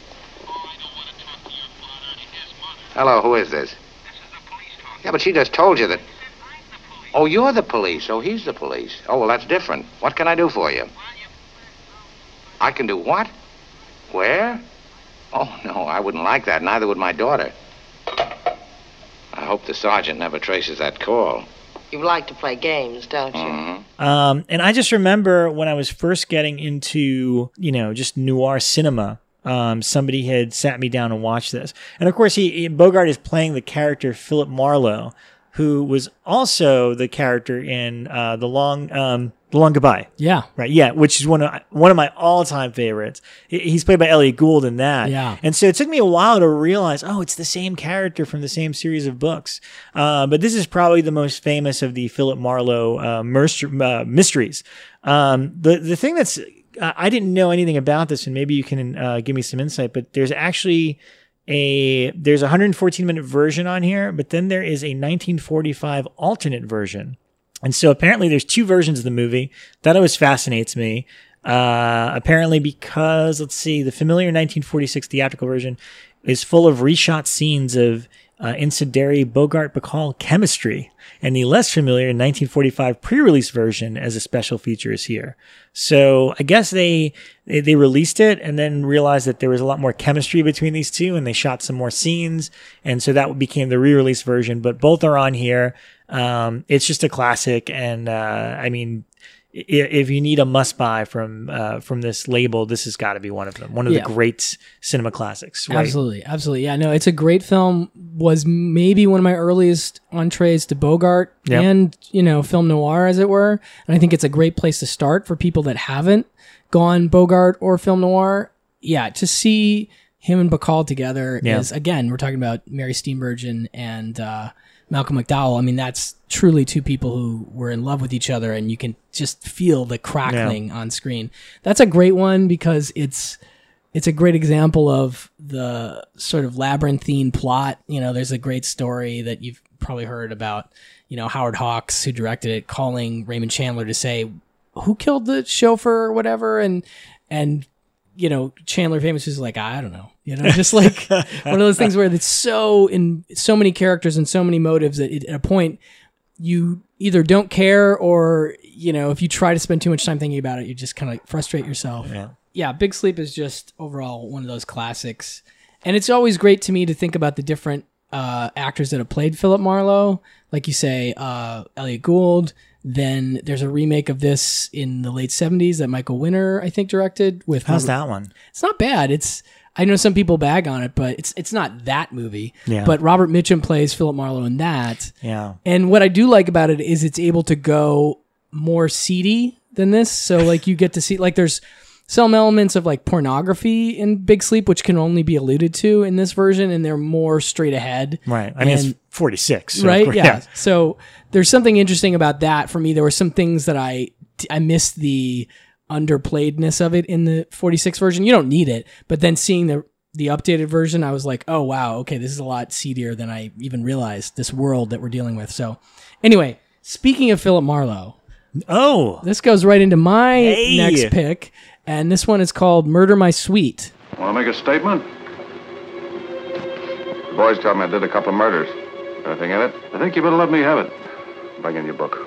Hello, who is this? Yeah, but she just told you that... Oh, you're the police. Oh, he's the police. Oh, well, that's different. What can I do for you? I can do what? Where? Oh, no, I wouldn't like that. Neither would my daughter. I hope the sergeant never traces that call.
You like to play games, don't you?
Mm-hmm.
And I just remember when I was first getting into, just noir cinema, somebody had sat me down and watched this. And of course, Bogart is playing the character Philip Marlowe, who was also the character in The Long Goodbye.
Yeah.
Right. Yeah. Which is one of my all-time favorites. He's played by Elliot Gould in that.
Yeah.
And so it took me a while to realize, it's the same character from the same series of books. But this is probably the most famous of the Philip Marlowe mysteries. The thing that's, I didn't know anything about this, and maybe you can give me some insight, but there's actually there's a 114-minute version on here, but then there is a 1945 alternate version. And so apparently there's two versions of the movie. That always fascinates me. Apparently because, let's see, the familiar 1946 theatrical version is full of reshot scenes of incendiary Bogart-Bacall chemistry. And the less familiar 1945 pre-release version as a special feature is here. So I guess they released it and then realized that there was a lot more chemistry between these two, and they shot some more scenes. And so that became the re-release version, but both are on here. It's just a classic. And, I mean, if you need a must buy from this label, this has got to be one of them. One of the great cinema classics. Right?
Absolutely. Yeah, no, it's a great film. Was maybe one of my earliest entrees to Bogart and, film noir, as it were. And I think it's a great place to start for people that haven't gone Bogart or film noir. Yeah, to see him and Bacall together is, again, we're talking about Mary Steenburgen and Malcolm McDowell. I mean, that's truly two people who were in love with each other, and you can just feel the crackling on screen. That's a great one because it's a great example of the sort of labyrinthine plot. There's a great story that you've probably heard about, Howard Hawks, who directed it, calling Raymond Chandler to say, who killed the chauffeur or whatever? And Chandler famously is like, I don't know. Just like one of those things where it's so many characters and so many motives that at a point you either don't care or, if you try to spend too much time thinking about it, you just kind of frustrate yourself. Yeah. Big Sleep is just overall one of those classics. And it's always great to me to think about the different actors that have played Philip Marlowe. Like you say, Elliot Gould. Then there's a remake of this in the late 70s that Michael Winner, I think, directed.
How's that one?
It's not bad. I know some people bag on it, but it's not that movie.
Yeah.
But Robert Mitchum plays Philip Marlowe in that.
Yeah.
And what I do like about it is it's able to go more seedy than this. So like you get to see, like there's some elements of like pornography in Big Sleep, which can only be alluded to in this version, and they're more straight ahead.
Right. I mean, it's 46. So
right. Yeah. So there's something interesting about that for me. There were some things that I missed the underplayedness of it in the 46 version. You don't need it, but then seeing the updated version, I was like, oh wow, okay, this is a lot seedier than I even realized, this world that we're dealing with. So anyway, speaking of Philip Marlowe, this goes right into my next pick, and this one is called Murder My Sweet.
Want to make a statement? The boys tell me I did a couple of murders. Anything in it? I think you better let me have it. Bring in your book.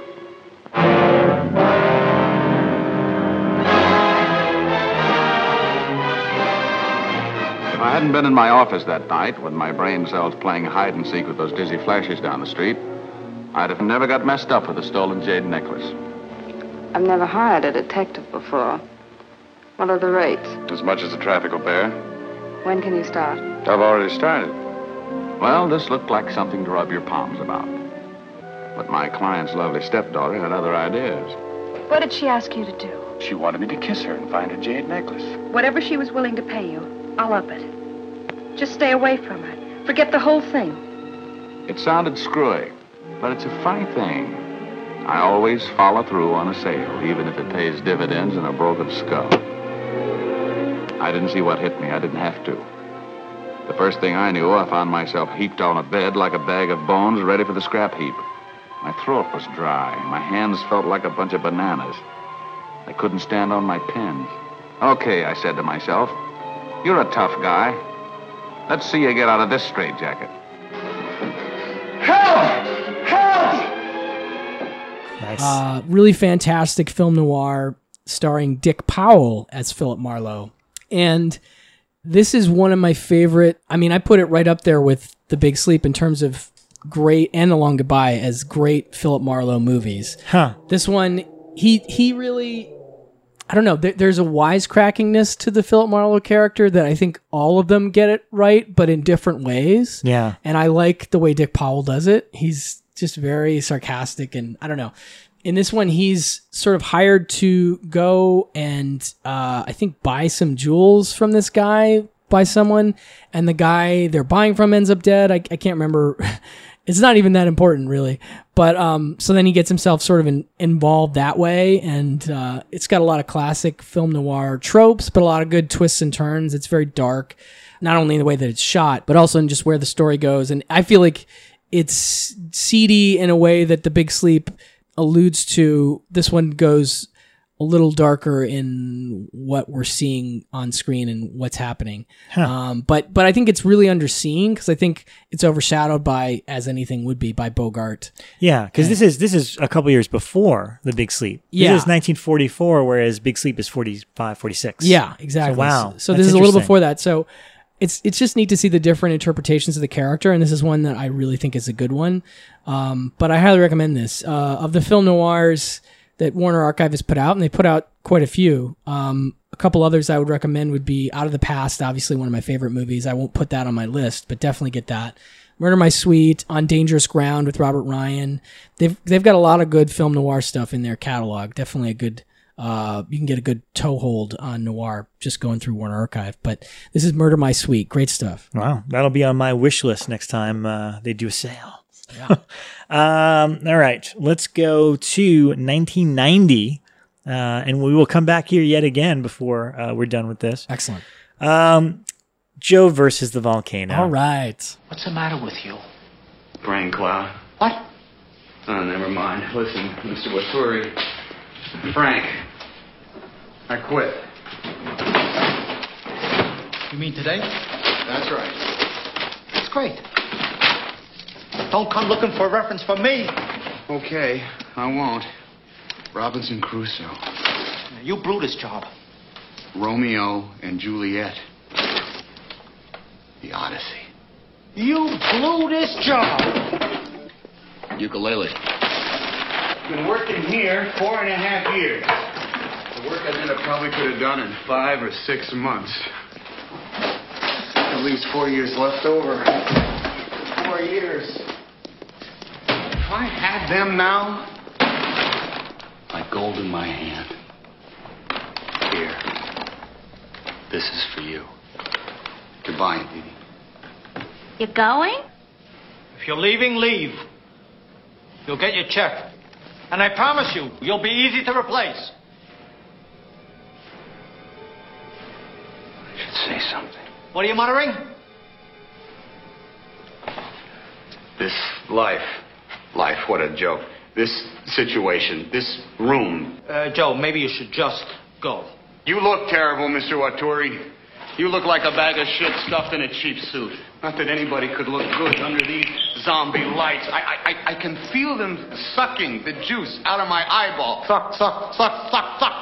If I hadn't been in my office that night when my brain cells playing hide and seek with those dizzy flashes down the street, I'd have never got messed up with a stolen jade necklace.
I've never hired a detective before. What are the rates?
As much as the traffic will bear.
When can you start?
I've already started. Well, this looked like something to rub your palms about. But my client's lovely stepdaughter had other ideas.
What did she ask you to do?
She wanted me to kiss her and find her jade necklace.
Whatever she was willing to pay you, I'll up it. Just stay away from her. Forget the whole thing.
It sounded screwy, but it's a funny thing. I always follow through on a sale, even if it pays dividends in a broken skull. I didn't see what hit me. I didn't have to. The first thing I knew, I found myself heaped on a bed like a bag of bones ready for the scrap heap. My throat was dry. My hands felt like a bunch of bananas. I couldn't stand on my pens. Okay, I said to myself, you're a tough guy. Let's see you get out of this straitjacket.
Help! Help!
Nice.
Really fantastic film noir starring Dick Powell as Philip Marlowe. And this is one of my favorite. I mean, I put it right up there with The Big Sleep in terms of great, and The Long Goodbye as great Philip Marlowe movies. This one, he really, I don't know, there's a wisecrackingness to the Philip Marlowe character that I think all of them get it right, but in different ways.
Yeah.
And I like the way Dick Powell does it. He's just very sarcastic, and I don't know. In this one, he's sort of hired to go and I think buy some jewels from this guy by someone, and the guy they're buying from ends up dead. I can't remember. It's not even that important, really. But so then he gets himself sort of involved that way, and it's got a lot of classic film noir tropes, but a lot of good twists and turns. It's very dark, not only in the way that it's shot, but also in just where the story goes. And I feel like it's seedy in a way that The Big Sleep alludes to. This one goes a little darker in what we're seeing on screen and what's happening. But I think it's really underseen because I think it's overshadowed by, as anything would be, by Bogart.
Yeah, because this is a couple years before The Big Sleep.
Yeah.
This is 1944, whereas Big Sleep is 45, 46.
Yeah, exactly.
So, wow.
So this is a little before that. So it's just neat to see the different interpretations of the character, and this is one that I really think is a good one. But I highly recommend this. Of the film noirs that Warner Archive has put out, and they put out quite a few. A couple others I would recommend would be Out of the Past, obviously one of my favorite movies. I won't put that on my list, but definitely get that. Murder My Sweet, On Dangerous Ground with Robert Ryan. They've got a lot of good film noir stuff in their catalog. Definitely a good, you can get a good toehold on noir just going through Warner Archive. But this is Murder My Sweet. Great stuff.
Wow. That'll be on my wish list next time they do a sale. Yeah. All right, let's go to 1990, and we will come back here yet again before we're done with this.
Excellent.
Joe versus the Volcano.
All right.
What's the matter with you?
Brain cloud.
What?
Oh, never mind. Listen, Mr. Waturi. Frank, I quit.
You mean today?
That's right.
That's great. Don't come looking for a reference from me.
Okay, I won't. Robinson Crusoe.
You blew this job.
Romeo and Juliet. The Odyssey.
You blew this job.
Ukulele. Been working here 4.5 years. The work I did I probably could have done in 5 or 6 months. At least 4 years left over. 4 years. If I had them now, like gold in my hand. Here. This is for you. Goodbye, Dee.
You going?
If you're leaving, leave. You'll get your check. And I promise you, you'll be easy to replace.
I should say something.
What are you muttering?
This life, what a joke. This situation, this room.
Joe, maybe you should just go.
You look terrible, Mr. Waturi. You look like a bag of shit stuffed in a cheap suit. Not that anybody could look good under these zombie lights. I can feel them sucking the juice out of my eyeball. Suck, suck, suck, suck, suck.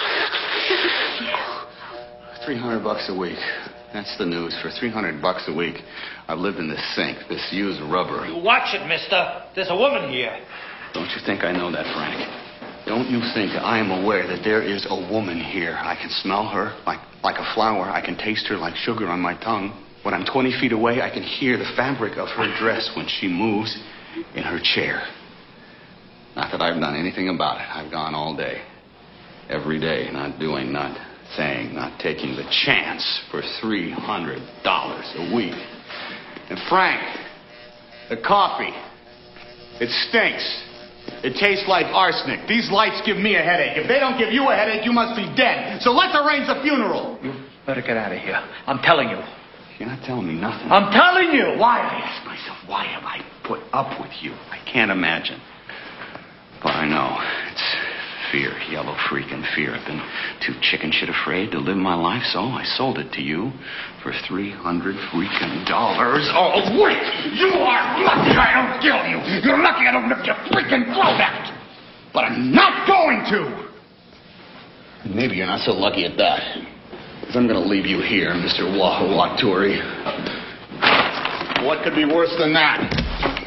$300 a week. That's the news. For $300 a week, I've lived in this sink, this used rubber.
You watch it, mister. There's a woman here.
Don't you think I know that, Frank? Don't you think I am aware that there is a woman here? I can smell her like a flower. I can taste her like sugar on my tongue. When I'm 20 feet away, I can hear the fabric of her dress when she moves in her chair. Not that I've done anything about it. I've gone all day. Every day, not doing, not saying, not taking the chance for $300 a week. And Frank, the coffee, it stinks. It tastes like arsenic. These lights give me a headache. If they don't give you a headache, you must be dead. So let's arrange the funeral.
You better get out of here. I'm telling you.
You're not telling me nothing.
I'm telling you.
Why? I ask myself, why have I put up with you? I can't imagine. But I know. It's fear, yellow freaking fear. I've been too chicken shit afraid to live my life, so I sold it to you for $300 freaking dollars. Oh, wait! You are lucky I don't kill you! You're lucky I don't rip your freaking throat out! But I'm not going to! Maybe you're not so lucky at that. Because I'm going to leave you here, Mr. Waturi. What could be worse than that?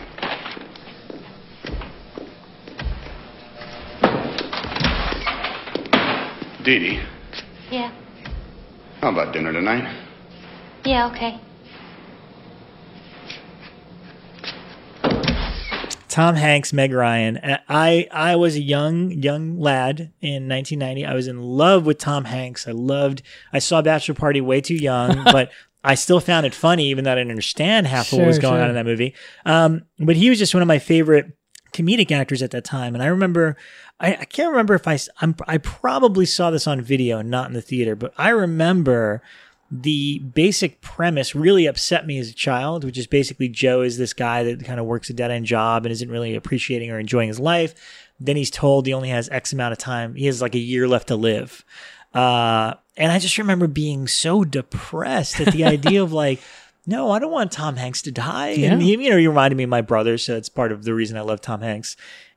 Dee Dee,
Yeah.
how about dinner tonight?
Yeah, okay.
Tom Hanks, Meg Ryan. I was a young lad in 1990. I was in love with Tom Hanks. I saw Bachelor Party way too young, but I still found it funny, even though I didn't understand half of what was going on in that movie. But he was just one of my favorite comedic actors at that time. And I remember, I can't remember if I probably saw this on video, not in the theater, but I remember the basic premise really upset me as a child, which is basically Joe is this guy that kind of works a dead-end job and isn't really appreciating or enjoying his life. Then he's told he only has X amount of time. He has like a year left to live. And I just remember being so depressed at the idea of like, no, I don't want Tom Hanks to die. Yeah. And he reminded me of my brother, so it's part of the reason I love Tom Hanks.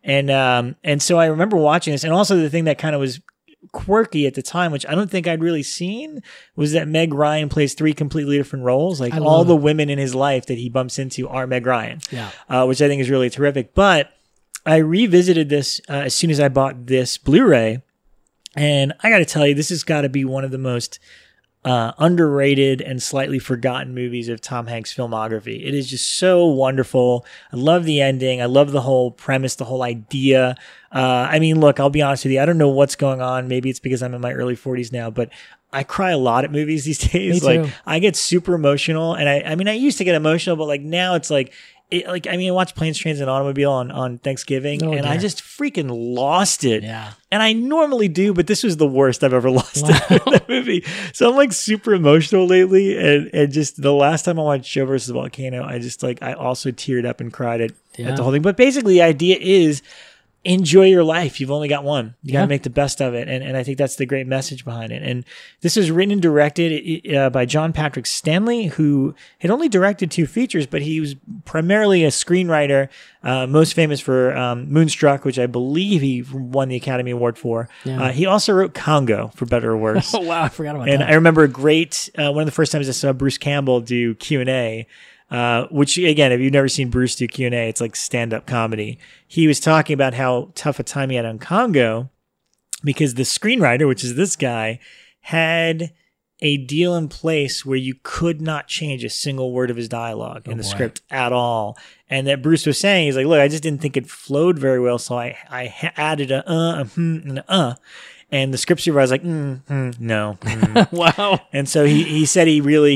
And so I remember watching this, and also the thing that kind of was quirky at the time, which I don't think I'd really seen, was that Meg Ryan plays 3 completely different roles. Like all the women in his life that he bumps into are Meg Ryan, which I think is really terrific. But I revisited this as soon as I bought this Blu-ray, and I got to tell you, this has got to be one of the most underrated and slightly forgotten movies of Tom Hanks' filmography. It is just so wonderful. I love the ending. I love the whole premise, the whole idea. I mean, look, I'll be honest with you. I don't know what's going on. Maybe it's because I'm in my early 40s now, but I cry a lot at movies these days.
Me too.
Like I get super emotional, and I mean, I used to get emotional, but like now it's like, I watched Planes, Trains, and Automobile on Thanksgiving, and I just freaking lost it. Yeah. And I normally do, but this was the worst I've ever lost it in that movie. So I'm like super emotional lately, and just the last time I watched Joe versus the Volcano, I also teared up and cried at the whole thing. But basically, the idea is enjoy your life. You've only got one. You got to make the best of it. And I think that's the great message behind it. And this is written and directed by John Patrick Stanley, who had only directed 2 features, but he was primarily a screenwriter, most famous for Moonstruck, which I believe he won the Academy Award for. Yeah. He also wrote Congo, for better or worse.
Oh, wow. I forgot about that.
And I remember one of the first times I saw Bruce Campbell do Q&A, which again, if you've never seen Bruce do Q&A, it's like stand-up comedy. He was talking about how tough a time he had on Congo because the screenwriter, which is this guy, had a deal in place where you could not change a single word of his dialogue in the script at all. And that Bruce was saying, he's like, look, I just didn't think it flowed very well, so I added and a. And the script supervisor was like, no.
Wow.
And so he said he really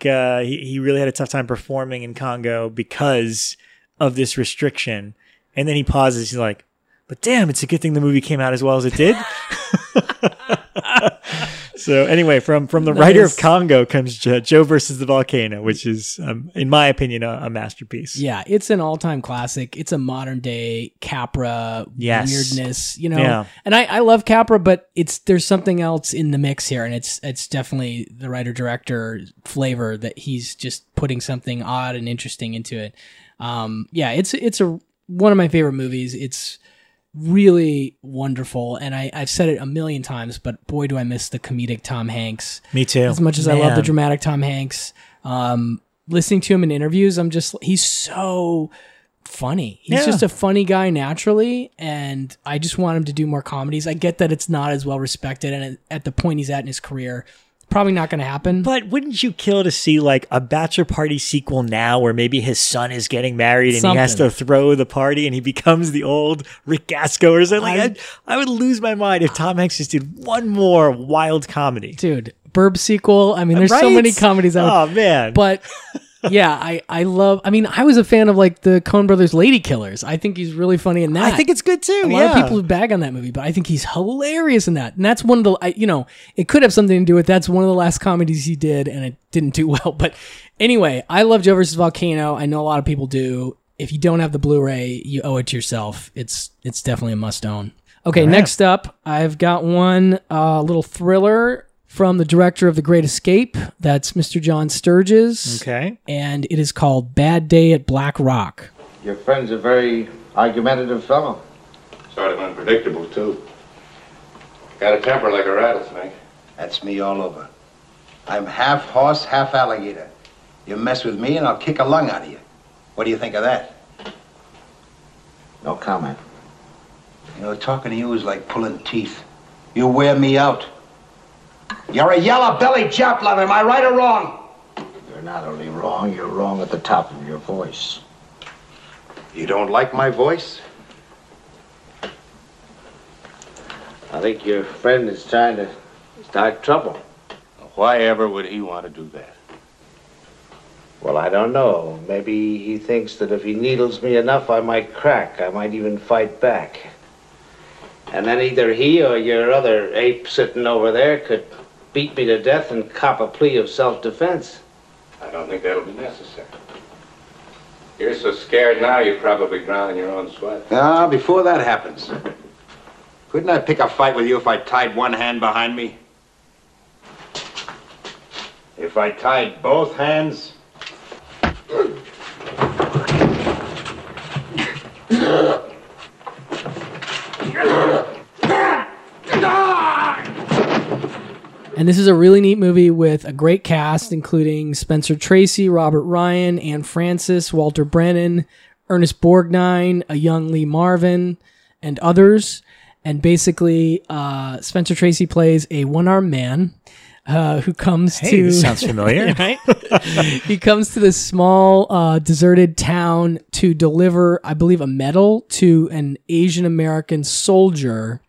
had a tough time performing in Congo because of this restriction. And then he pauses. He's like, but damn, it's a good thing the movie came out as well as it did. So anyway, from the writer of Congo comes Joe versus the Volcano, which is, in my opinion, a masterpiece.
Yeah, it's an all-time classic. It's a modern-day Capra weirdness, Yeah. And I love Capra, but there's something else in the mix here, and it's definitely the writer-director flavor that he's just putting something odd and interesting into it. It's one of my favorite movies. It's really wonderful, and I've said it a million times, but boy, do I miss the comedic Tom Hanks.
Me too.
As much as I love the dramatic Tom Hanks, listening to him in interviews, he's so funny. He's just a funny guy naturally, and I just want him to do more comedies. I get that it's not as well respected, and at the point he's at in his career, probably not going to happen.
But wouldn't you kill to see like a Bachelor Party sequel now where maybe his son is getting married and he has to throw the party and he becomes the old Rick Gasco or something? I would lose my mind if Tom Hanks just did one more wild comedy.
Dude, Burb sequel. I mean, there's so many comedies out.
Oh, man.
But yeah, I was a fan of like the Coen Brothers Lady Killers. I think he's really funny in that.
I think it's good too.
A lot of people bag on that movie, but I think he's hilarious in that. And that's one of the, it could have something to do with that's one of the last comedies he did, and it didn't do well. But anyway, I love Joe versus Volcano. I know a lot of people do. If you don't have the Blu-ray, you owe it to yourself. It's definitely a must own. Okay, next up, I've got one little thriller from the director of The Great Escape. That's Mr. John Sturges.
Okay.
And it is called Bad Day at Black Rock.
Your friend's a very argumentative fellow.
Sort of unpredictable, too. Got a temper like a rattlesnake.
That's me all over. I'm half horse, half alligator. You mess with me and I'll kick a lung out of you. What do you think of that? No comment. Talking to you is like pulling teeth. You wear me out. You're a yellow-bellied Joplin, am I right or wrong?
You're not only wrong, you're wrong at the top of your voice.
You don't like my voice?
I think your friend is trying to start trouble.
Why ever would he want to do that?
Well, I don't know. Maybe he thinks that if he needles me enough, I might crack. I might even fight back. And then either he or your other ape sitting over there could beat me to death and cop a plea of self-defense.
I don't think that'll be necessary. You're so scared now, you'd probably drown in your own sweat. Ah, before that happens, couldn't I pick a fight with you if I tied one hand behind me? If I tied both hands?
And this is a really neat movie with a great cast, including Spencer Tracy, Robert Ryan, Anne Francis, Walter Brennan, Ernest Borgnine, a young Lee Marvin, and others. And basically, Spencer Tracy plays a one-armed man who comes to...
This sounds familiar.
Right? He comes to this small, deserted town to deliver, I believe, a medal to an Asian American soldier.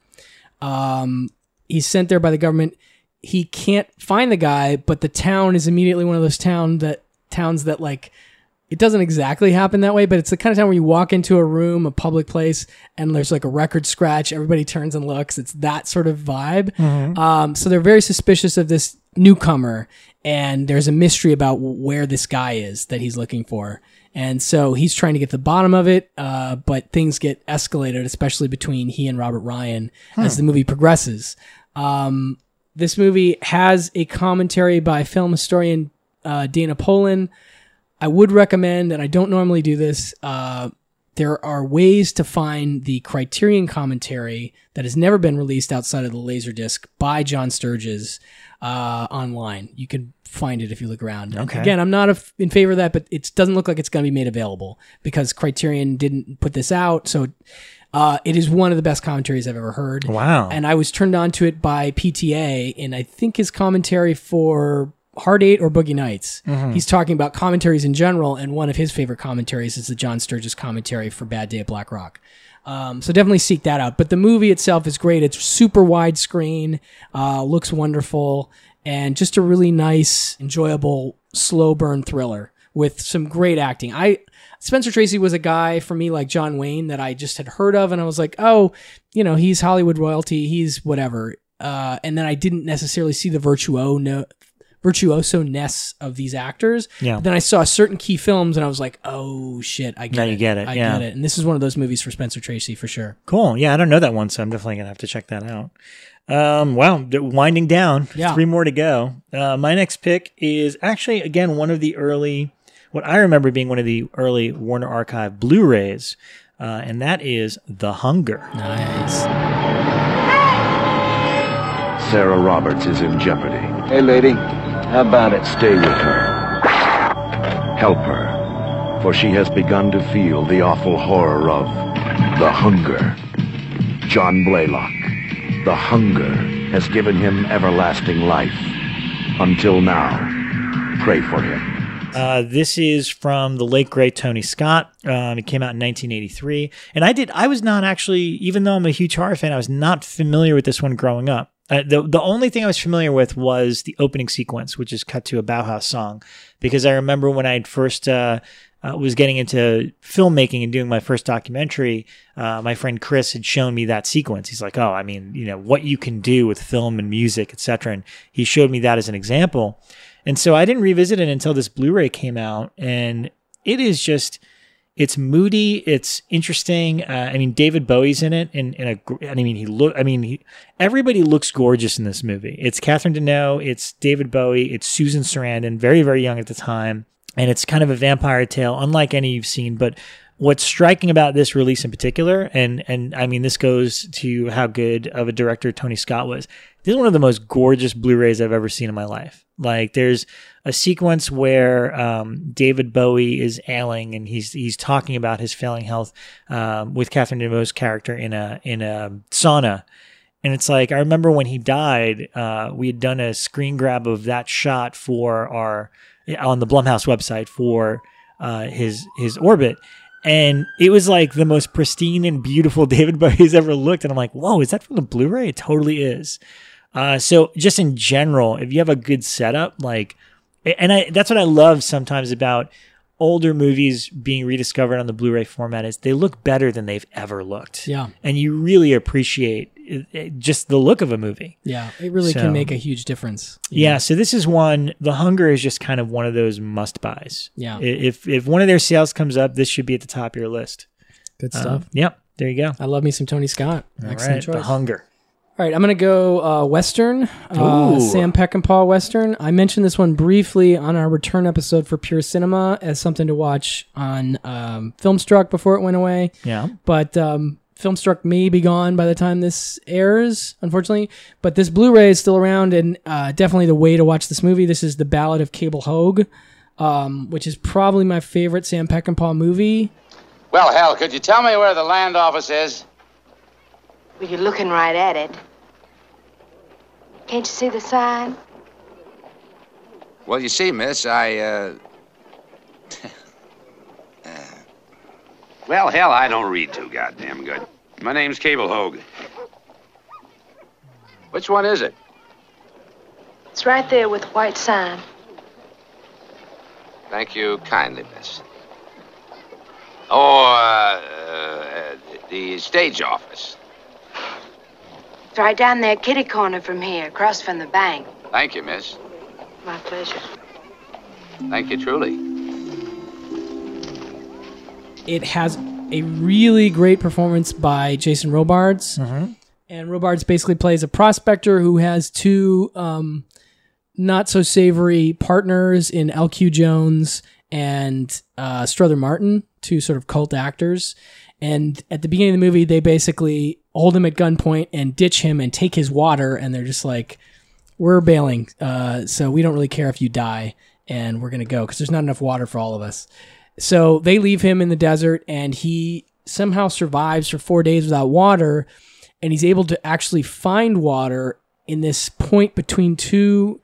He's sent there by the government. He can't find the guy, but the town is immediately one of those towns that like, it doesn't exactly happen that way, but it's the kind of town where you walk into a room, a public place, and there's like a record scratch. Everybody turns and looks. It's that sort of vibe.
Mm-hmm.
So they're very suspicious of this newcomer, and there's a mystery about where this guy is that he's looking for. And so he's trying to get to the bottom of it, but things get escalated, especially between he and Robert Ryan as the movie progresses. This movie has a commentary by film historian Dana Poland. I would recommend, and I don't normally do this, there are ways to find the Criterion commentary that has never been released outside of the Laserdisc by John Sturges online. You can find it if you look around.
Okay.
Again, I'm not in favor of that, but it doesn't look like it's going to be made available because Criterion didn't put this out, so... it is one of the best commentaries I've ever heard.
Wow.
And I was turned on to it by PTA, and I think his commentary for Hard 8 or Boogie Nights, he's talking about commentaries in general, and one of his favorite commentaries is the John Sturges commentary for Bad Day at Black Rock. So definitely seek that out. But the movie itself is great. It's super widescreen, looks wonderful, and just a really nice, enjoyable, slow burn thriller with some great acting. Spencer Tracy was a guy for me like John Wayne that I just had heard of, and I was like, oh, he's Hollywood royalty, he's whatever. And then I didn't necessarily see the virtuoso-ness of these actors.
Yeah.
But then I saw certain key films, and I was like, oh shit, I get
Now
it.
you get it,
I
yeah.
get it. And this is one of those movies for Spencer Tracy for sure.
Cool. Yeah, I don't know that one, so I'm definitely going to have to check that out. Wow, winding down.
Yeah.
3 more to go. My next pick is actually, again, one of the early... what I remember being one of the early Warner Archive Blu-rays, and that is The Hunger.
Nice.
Sarah Roberts is in jeopardy. Hey, lady, how about it? Stay with her. Help her, for she has begun to feel the awful horror of the hunger. John Blaylock, the hunger has given him everlasting life. Until now, pray for him.
This is from the late great Tony Scott. It came out in 1983, and I was not actually, even though I'm a huge horror fan, I was not familiar with this one growing up. The only thing I was familiar with was the opening sequence, which is cut to a Bauhaus song, because I remember when I first was getting into filmmaking and doing my first documentary, my friend Chris had shown me that sequence. He's like, oh, I mean, what you can do with film and music, etc. And he showed me that as an example. And so I didn't revisit it until this Blu-ray came out, and it is just, it's moody, it's interesting. David Bowie's in it, everybody looks gorgeous in this movie. It's Catherine Deneuve, it's David Bowie, it's Susan Sarandon, very, very young at the time, and it's kind of a vampire tale, unlike any you've seen. But what's striking about this release in particular, and this goes to how good of a director Tony Scott was. This is one of the most gorgeous Blu-rays I've ever seen in my life. Like, there's a sequence where David Bowie is ailing, and he's talking about his failing health with Catherine Deneuve's character in a sauna. And it's like, I remember when he died, we had done a screen grab of that shot on the Blumhouse website for his Orbit. And it was like the most pristine and beautiful David Bowie's ever looked. And I'm like, whoa, is that from the Blu-ray? It totally is. So just in general, if you have a good setup, that's what I love sometimes about older movies being rediscovered on the Blu-ray format, is they look better than they've ever looked.
Yeah.
And you really appreciate just the look of a movie.
Yeah, it really can make a huge difference.
Yeah, so this is one, The Hunger is just kind of one of those must-buys.
Yeah.
If one of their sales comes up, this should be at the top of your list.
Good stuff.
Yep, there you go.
I love me some Tony Scott. Excellent choice.
The Hunger.
All right, I'm going to go Western,
Ooh.
Sam Peckinpah Western. I mentioned this one briefly on our return episode for Pure Cinema as something to watch on Filmstruck before it went away.
Yeah.
But Filmstruck may be gone by the time this airs, unfortunately. But this Blu-ray is still around, and definitely the way to watch this movie. This is The Ballad of Cable Hogue, which is probably my favorite Sam Peckinpah movie.
Well, hell, could you tell me where the land office is?
Well, you're looking right at it. Can't you see the sign?
Well, you see, miss,
Well, hell, I don't read too goddamn good. My name's Cable Hogue.
Which one is it?
It's right there with the white sign.
Thank you kindly, miss. Oh, the stage office.
It's right down there, kitty corner from here, across from the bank.
Thank you, miss.
My pleasure.
Thank you truly.
It has a really great performance by Jason Robards.
Mm-hmm.
And Robards basically plays a prospector who has two not so savory partners in LQ Jones and Strother Martin, two sort of cult actors. And at the beginning of the movie, they basically hold him at gunpoint and ditch him and take his water. And they're just like, we're bailing. So we don't really care if you die. And we're going to go because there's not enough water for all of us. So they leave him in the desert, and he somehow survives for 4 days without water. And he's able to actually find water in this point between two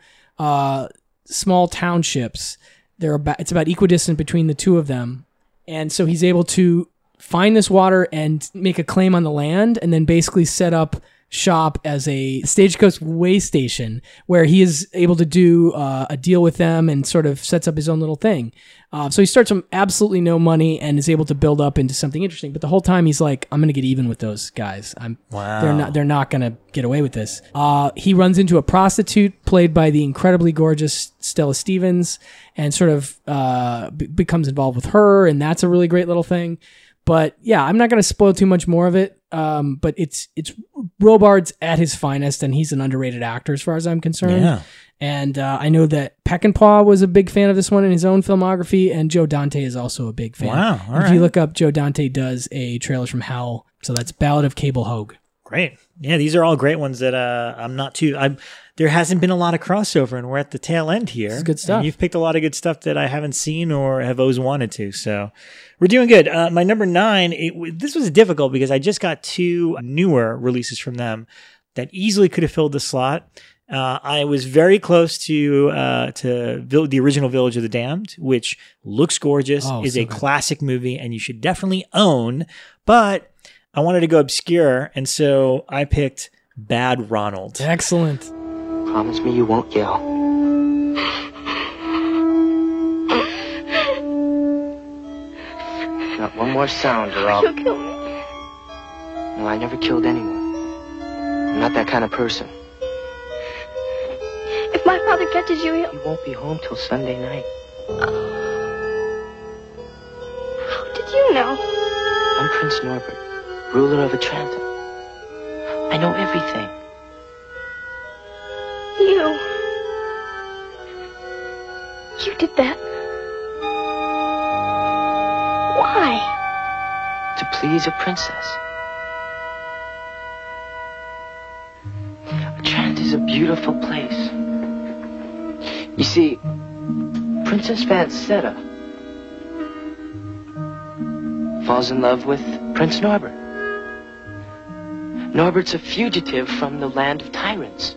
small townships. It's about equidistant between the two of them. And so he's able to find this water and make a claim on the land, and then basically set up shop as a Stagecoach way station where he is able to do a deal with them and sort of sets up his own little thing. So he starts from absolutely no money and is able to build up into something interesting. But the whole time he's like, I'm going to get even with those guys.
Wow.
They're not going to get away with this. He runs into a prostitute played by the incredibly gorgeous Stella Stevens and sort of becomes involved with her. And that's a really great little thing. But yeah, I'm not going to spoil too much more of it. But it's Robards at his finest, and he's an underrated actor as far as I'm concerned.
Yeah.
And I know that Peckinpah was a big fan of this one in his own filmography, and Joe Dante is also a big fan.
Wow, all
if
right.
you look up, Joe Dante does a Trailers from Hell. So that's Ballad of Cable Hogue.
Great. Yeah, these are all great ones that I'm not too... There hasn't been a lot of crossover, and we're at the tail end here.
It's good stuff.
And you've picked a lot of good stuff that I haven't seen or have always wanted to, so we're doing good. My number 9, this was difficult because I just got 2 newer releases from them that easily could have filled the slot. I was very close to the original Village of the Damned, which looks gorgeous, is
so
a
good.
classic movie, and you should definitely own, but I wanted to go obscure, and so I picked Bad Ronald.
Excellent.
Promise me you won't yell. Not one more sound or I'll...
You'll kill me.
No, I never killed anyone. I'm not that kind of person.
If my father catches you, he'll...
You won't be home till Sunday night.
How did you know?
I'm Prince Norbert, ruler of Atlanta. I know everything.
You did that. Why?
To please a princess. Atlanta is a beautiful place. You see, Princess Vansetta falls in love with Prince Norbert. Norbert's a fugitive from the land of tyrants.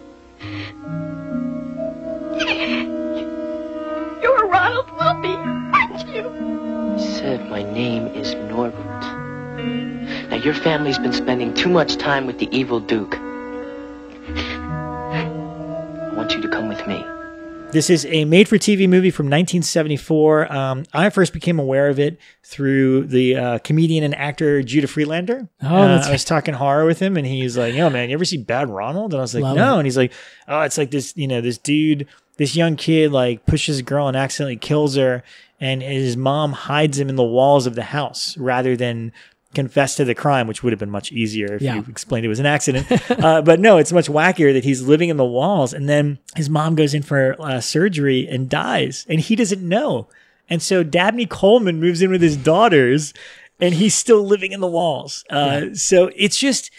You're Ronald Wilby, aren't you?
He said my name is Norbert. Now, your family's been spending too much time with the evil Duke. I want you to come with me.
This is a made-for-TV movie from 1974. I first became aware of it through the comedian and actor Judah Friedlander.
That's
I was talking horror with him, and he's like, "Yo, man, you ever see Bad Ronald?" And I was like, "No." And he's like, "Oh, it's like this, this dude, this young kid, like pushes a girl and accidentally kills her, and his mom hides him in the walls of the house rather than confess to the crime, which would have been much easier if you explained it was an accident. But no, it's much wackier that he's living in the walls, and then his mom goes in for surgery and dies, and he doesn't know. And so Dabney Coleman moves in with his daughters, and he's still living in the walls. So it's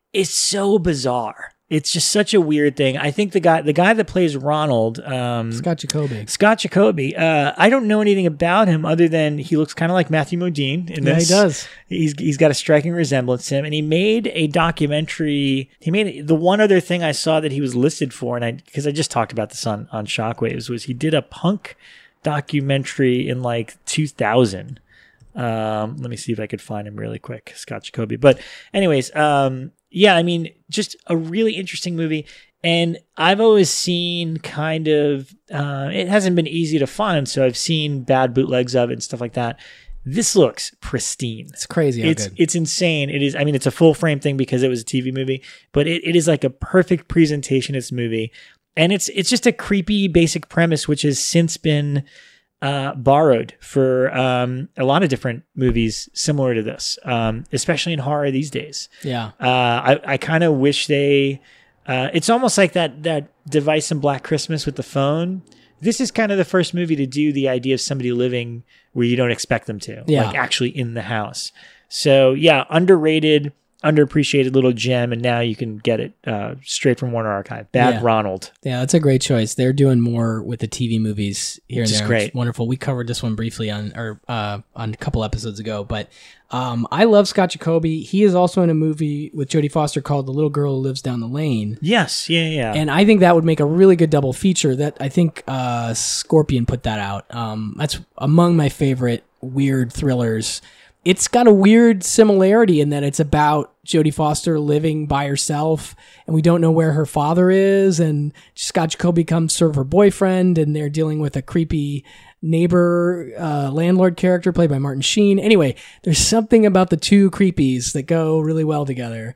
so bizarre. It's just such a weird thing. I think the guy that plays Ronald,
Scott
Jacoby. I don't know anything about him other than he looks kind of like Matthew Modine in this.
Yeah, he does.
He's got a striking resemblance to him, and he made a documentary. He made the one other thing I saw that he was listed for, and because I just talked about this on Shockwaves, was he did a punk documentary in like 2000. Let me see if I could find him really quick, Scott Jacoby. But anyways, yeah, I mean, just a really interesting movie. And I've always seen kind of, it hasn't been easy to find, so I've seen bad bootlegs of it and stuff like that. This looks pristine.
It's crazy how good.
It's insane. It is. I mean, it's a full frame thing because it was a TV movie, but it is like a perfect presentation of this movie. And it's just a creepy basic premise, which has since been borrowed for a lot of different movies similar to this, especially in horror these days.
Yeah.
I kind of wish they... it's almost like that device in Black Christmas with the phone. This is kind of the first movie to do the idea of somebody living where you don't expect them to, like actually in the house. So yeah, underrated, underappreciated little gem, and now you can get it straight from Warner Archive. Bad Ronald.
Yeah, that's a great choice. They're doing more with the TV movies here and there.
Which is great.
It's wonderful. We covered this one briefly on a couple episodes ago, but I love Scott Jacoby. He is also in a movie with Jodie Foster called The Little Girl Who Lives Down the Lane.
Yes, yeah.
And I think that would make a really good double feature. That I think Scorpion put that out. That's among my favorite weird thrillers. It's got a weird similarity in that it's about Jodie Foster living by herself, and we don't know where her father is, and Scott Jacoby becomes sort of her boyfriend, and they're dealing with a creepy neighbor landlord character played by Martin Sheen. Anyway, there's something about the two creepies that go really well together.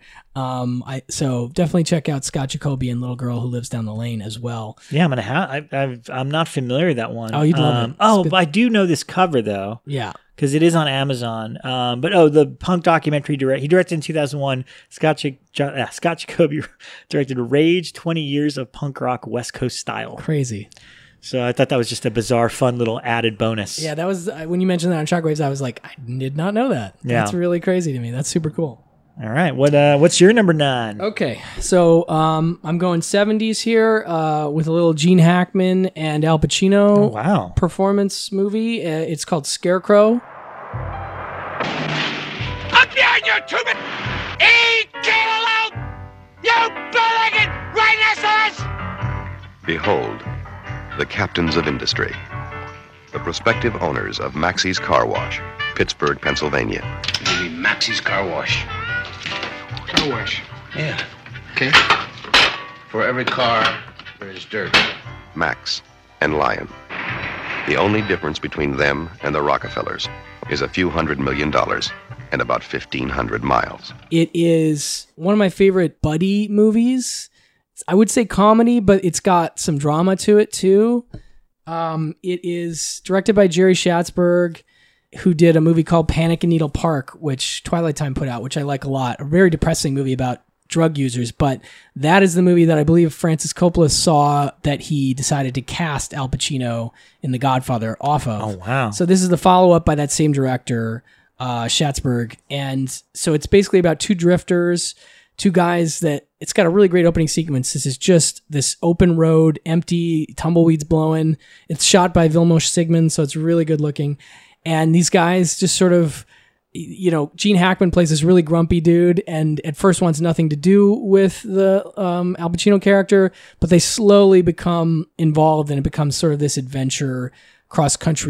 So definitely check out Scott Jacoby and Little Girl Who Lives Down the Lane as well.
Yeah, I'm gonna I'm not familiar with that one.
Oh, you'd love it.
But I do know this cover though.
Yeah.
Because it is on Amazon. But the punk documentary he directed in 2001. Scott Jacoby directed Rage, 20 Years of Punk Rock West Coast Style.
Crazy.
So I thought that was just a bizarre, fun little added bonus.
Yeah, that was when you mentioned that on Shockwaves, I was like, I did not know that.
Yeah.
That's really crazy to me. That's super cool.
All right. What's your number 9?
Okay. So I'm going 70s here with a little Gene Hackman and Al Pacino performance movie. It's called Scarecrow.
Up there, you two-bit! Eat cantaloupe! You bow-legged rhinoceros!
Behold, the captains of industry, the prospective owners of Maxie's Car Wash, Pittsburgh, Pennsylvania.
Maybe Maxie's Car Wash. Car wash? Yeah. Okay. For every car, there is dirt.
Max and Lion. The only difference between them and the Rockefellers is a few $100 million and about 1,500 miles.
It is one of my favorite buddy movies. I would say comedy, but it's got some drama to it too. It is directed by Jerry Schatzberg, who did a movie called Panic in Needle Park, which Twilight Time put out, which I like a lot. A very depressing movie about drug users, but that is the movie that I believe Francis Coppola saw that he decided to cast Al Pacino in The Godfather off of.
Oh, wow.
So this is the follow-up by that same director, Schatzberg. And so it's basically about two drifters, two guys that it's got a really great opening sequence. This is just this open road, empty, tumbleweeds blowing. It's shot by Vilmos Zsigmond, so it's really good looking. And these guys just sort of, Gene Hackman plays this really grumpy dude and at first wants nothing to do with the Al Pacino character, but they slowly become involved and it becomes sort of this adventure cross-country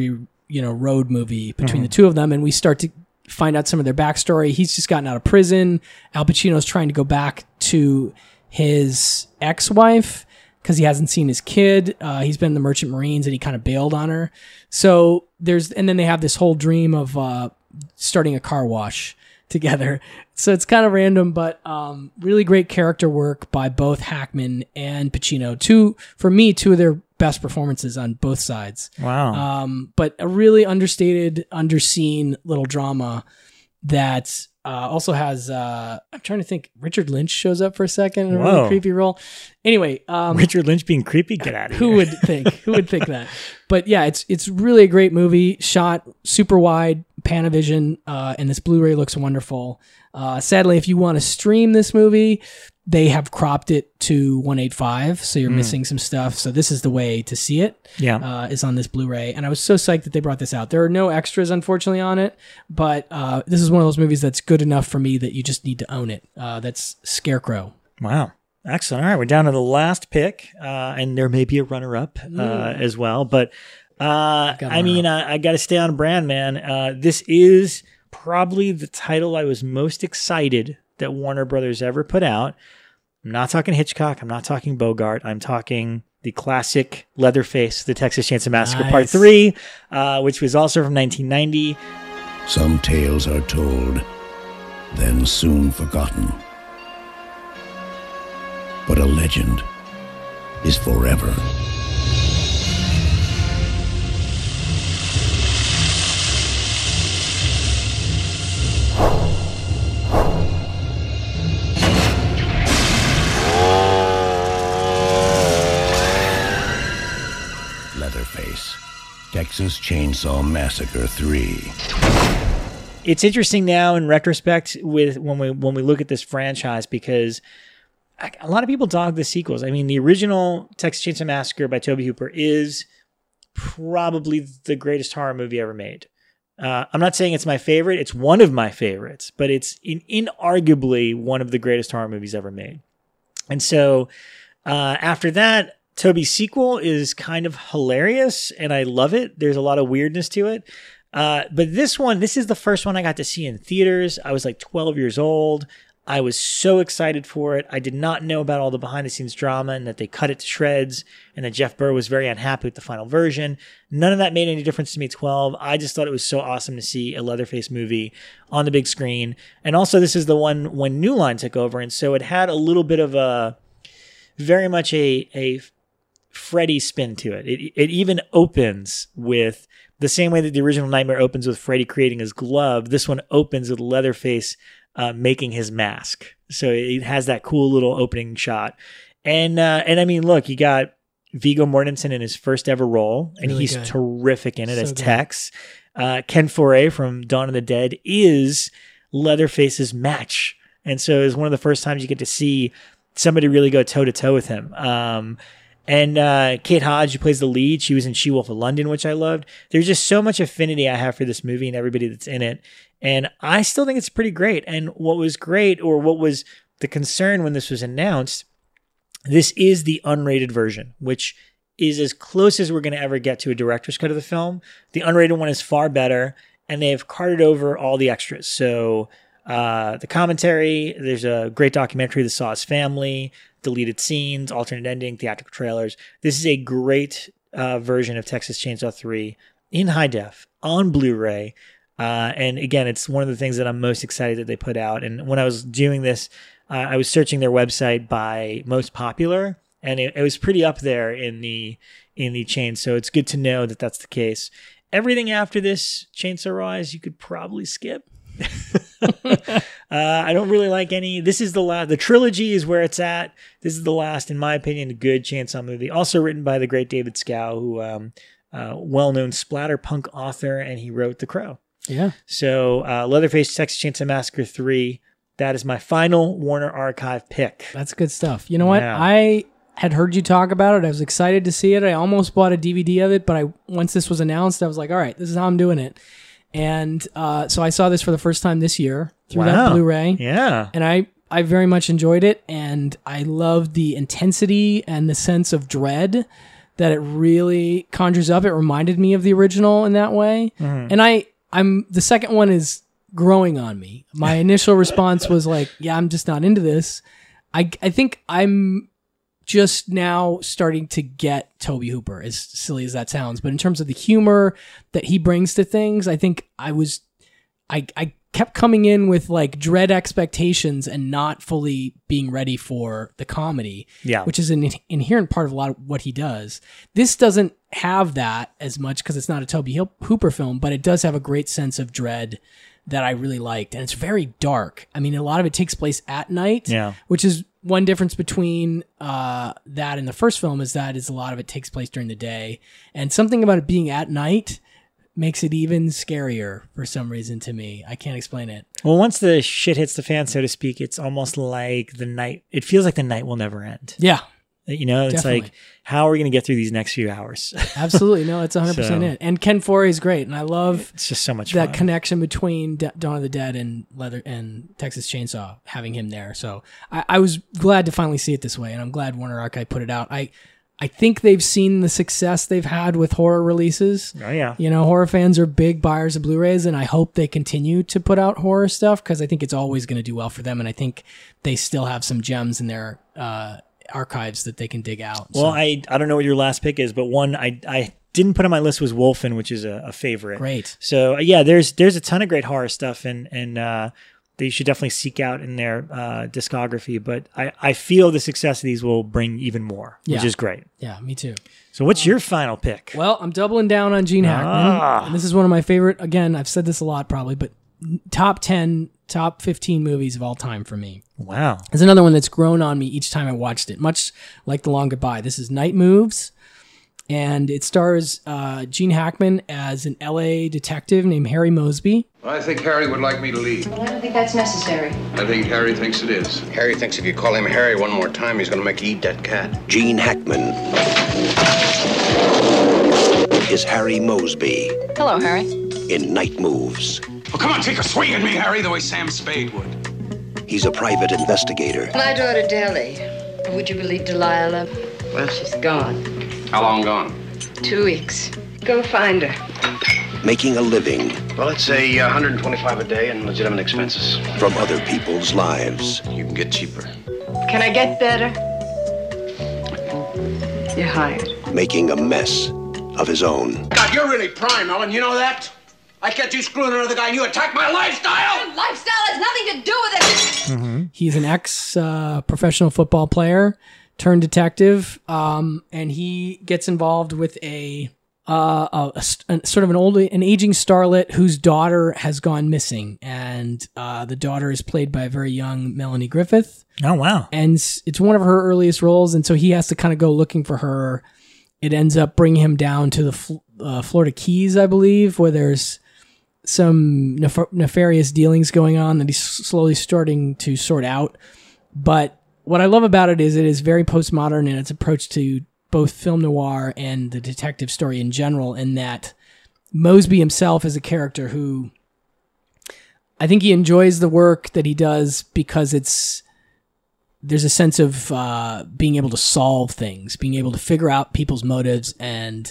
road movie between the two of them, and we start to find out some of their backstory. He's just gotten out of prison. Al Pacino's trying to go back to his ex-wife because he hasn't seen his kid. He's been in the Merchant Marines and he kind of bailed on her. So and then they have this whole dream of starting a car wash together. So it's kind of random, but really great character work by both Hackman and Pacino. For me, two of their best performances on both sides.
Wow.
But a really understated, underseen little drama that also has, I'm trying to think, Richard Lynch shows up for a second in a really creepy role. Anyway.
Richard Lynch being creepy? Get out of here.
Who would think? Who would think that? But yeah, it's really a great movie, shot super wide, Panavision, and this Blu-ray looks wonderful. Sadly, if you want to stream this movie, they have cropped it to 1.85, so you're missing some stuff. So this is the way to see it.
Yeah,
is on this Blu-ray, and I was so psyched that they brought this out. There are no extras, unfortunately, on it, but this is one of those movies that's good enough for me that you just need to own it. That's Scarecrow.
Wow. Excellent. All right, we're down to the last pick, and there may be a runner-up as well. But I got to stay on brand, man. This is probably the title I was most excited that Warner Brothers ever put out. I'm not talking Hitchcock. I'm not talking Bogart. I'm talking the classic Leatherface, The Texas Chainsaw Massacre Part 3, which was also from 1990.
Some tales are told, then soon forgotten. But a legend is forever. Leatherface, Texas Chainsaw Massacre 3.
It's interesting now in retrospect when we look at this franchise, because a lot of people dog the sequels. I mean, the original Texas Chainsaw Massacre by Tobe Hooper is probably the greatest horror movie ever made. I'm not saying it's my favorite. It's one of my favorites, but it's inarguably one of the greatest horror movies ever made. And so after that, Tobe's sequel is kind of hilarious, and I love it. There's a lot of weirdness to it. But this is the first one I got to see in theaters. I was like 12 years old. I was so excited for it. I did not know about all the behind-the-scenes drama and that they cut it to shreds and that Jeff Burr was very unhappy with the final version. None of that made any difference to me at 12. I just thought it was so awesome to see a Leatherface movie on the big screen. And also, this is the one when New Line took over, and so it had a little bit of very much a Freddy spin to it. It even opens with the same way that the original Nightmare opens with Freddy creating his glove. This one opens with Leatherface making his mask. So it has that cool little opening shot. And I mean, look, you got Viggo Mortensen in his first ever role, and really he's good. Terrific in it as Tex. Ken Foree from Dawn of the Dead is Leatherface's match. And so it's one of the first times you get to see somebody really go toe-to-toe with him. And Kate Hodge, who plays the lead, she was in She-Wolf of London, which I loved. There's just so much affinity I have for this movie and everybody that's in it. And I still think it's pretty great. And what was great, or what was the concern when this was announced, this is the unrated version, which is as close as we're going to ever get to a director's cut of the film. The unrated one is far better, and they have carted over all the extras. So the commentary, there's a great documentary, The Saw's Family, deleted scenes, alternate ending, theatrical trailers. This is a great version of Texas Chainsaw 3 in high def on Blu-ray. And again, it's one of the things that I'm most excited that they put out. And when I was doing this, I was searching their website by most popular, and it was pretty up there in the chain. So it's good to know that that's the case. Everything after this, Chainsaw Rise, you could probably skip. I don't really like any. This is the last. The trilogy is where it's at. This is the last, in my opinion, good Chainsaw movie. Also written by the great David Scow, who well-known splatterpunk author, and he wrote The Crow.
Yeah.
So Leatherface, Texas Chainsaw Massacre 3. That is my final Warner Archive pick.
That's good stuff. You know what? Yeah. I had heard you talk about it. I was excited to see it. I almost bought a DVD of it, but once this was announced, I was like, all right, this is how I'm doing it. And so I saw this for the first time this year through that Blu-ray.
Yeah.
And I very much enjoyed it, and I loved the intensity and the sense of dread that it really conjures up. It reminded me of the original in that way. And I'm the second one is growing on me. My initial response was like, yeah, I'm just not into this. I think I'm just now starting to get Tobe Hooper, as silly as that sounds. But in terms of the humor that he brings to things, I think I kept coming in with like dread expectations and not fully being ready for the comedy, which is an inherent part of a lot of what he does. This doesn't have that as much because it's not a Tobe Hooper film, but it does have a great sense of dread that I really liked. And it's very dark. I mean, a lot of it takes place at night, which is one difference between that and the first film is a lot of it takes place during the day. And something about it being at night makes it even scarier for some reason to me. I can't explain it.
Well, once the shit hits the fan, so to speak, it's almost like it feels like the night will never end.
Yeah.
You know, it's
Definitely.
like, how are we going to get through these next few hours?
Absolutely. No, it's 100% it. And Ken Foree is great. And I love
it's just so much
that
fun.
connection between Dawn of the Dead and Texas Chainsaw, having him there. So I was glad to finally see it this way. And I'm glad Warner Archive put it out. I think they've seen the success they've had with horror releases.
Oh, yeah.
You know, horror fans are big buyers of Blu-rays, and I hope they continue to put out horror stuff because I think it's always going to do well for them. And I think they still have some gems in their archives that they can dig out.
Well, I don't know what your last pick is, but one I didn't put on my list was Wolfen, which is a favorite.
Great.
So yeah, there's a ton of great horror stuff, and they should definitely seek out in their discography. But I feel the success of these will bring even more, which is great.
Yeah, me too.
So what's your final pick?
Well, I'm doubling down on Gene Hackman. And this is one of my favorite, again, I've said this a lot probably, but top 10, top 15 movies of all time for me.
Wow.
There's another one that's grown on me each time I watched it, much like The Long Goodbye. This is Night Moves, and it stars Gene Hackman as an LA detective named Harry Mosby.
I think Harry would like me to leave.
Well, I don't think that's necessary.
I think Harry thinks it is.
Harry thinks if you call him Harry one more time, he's going to make you eat that cat.
Gene Hackman is Harry Mosby
Hello, Harry.
in Night Moves.
Oh, come on, take a swing at me, Harry, the way Sam Spade would.
He's a private investigator.
My daughter, Deli. Would you believe Delilah? Well, she's gone.
How long gone?
2 weeks. Go find her.
Making a living
Well, it's a 125 a day and legitimate expenses.
from other people's lives.
You can get cheaper.
Can I get better? You're hired.
Making a mess of his own.
God, you're really prime, Ellen. You know that? I catch you screwing another guy and you attack my lifestyle!
Lifestyle has nothing to do with it.
He's an ex-professional football player turned detective, and he gets involved with a sort of an aging starlet whose daughter has gone missing, and the daughter is played by a very young Melanie Griffith.
Oh, wow.
And it's one of her earliest roles, and so he has to kind of go looking for her. It ends up bringing him down to the Florida Keys, I believe, where there's some nefarious dealings going on that he's slowly starting to sort out. But what I love about it is very postmodern in its approach to both film noir and the detective story in general, in that Mosby himself is a character who I think he enjoys the work that he does because there's a sense of being able to solve things, being able to figure out people's motives and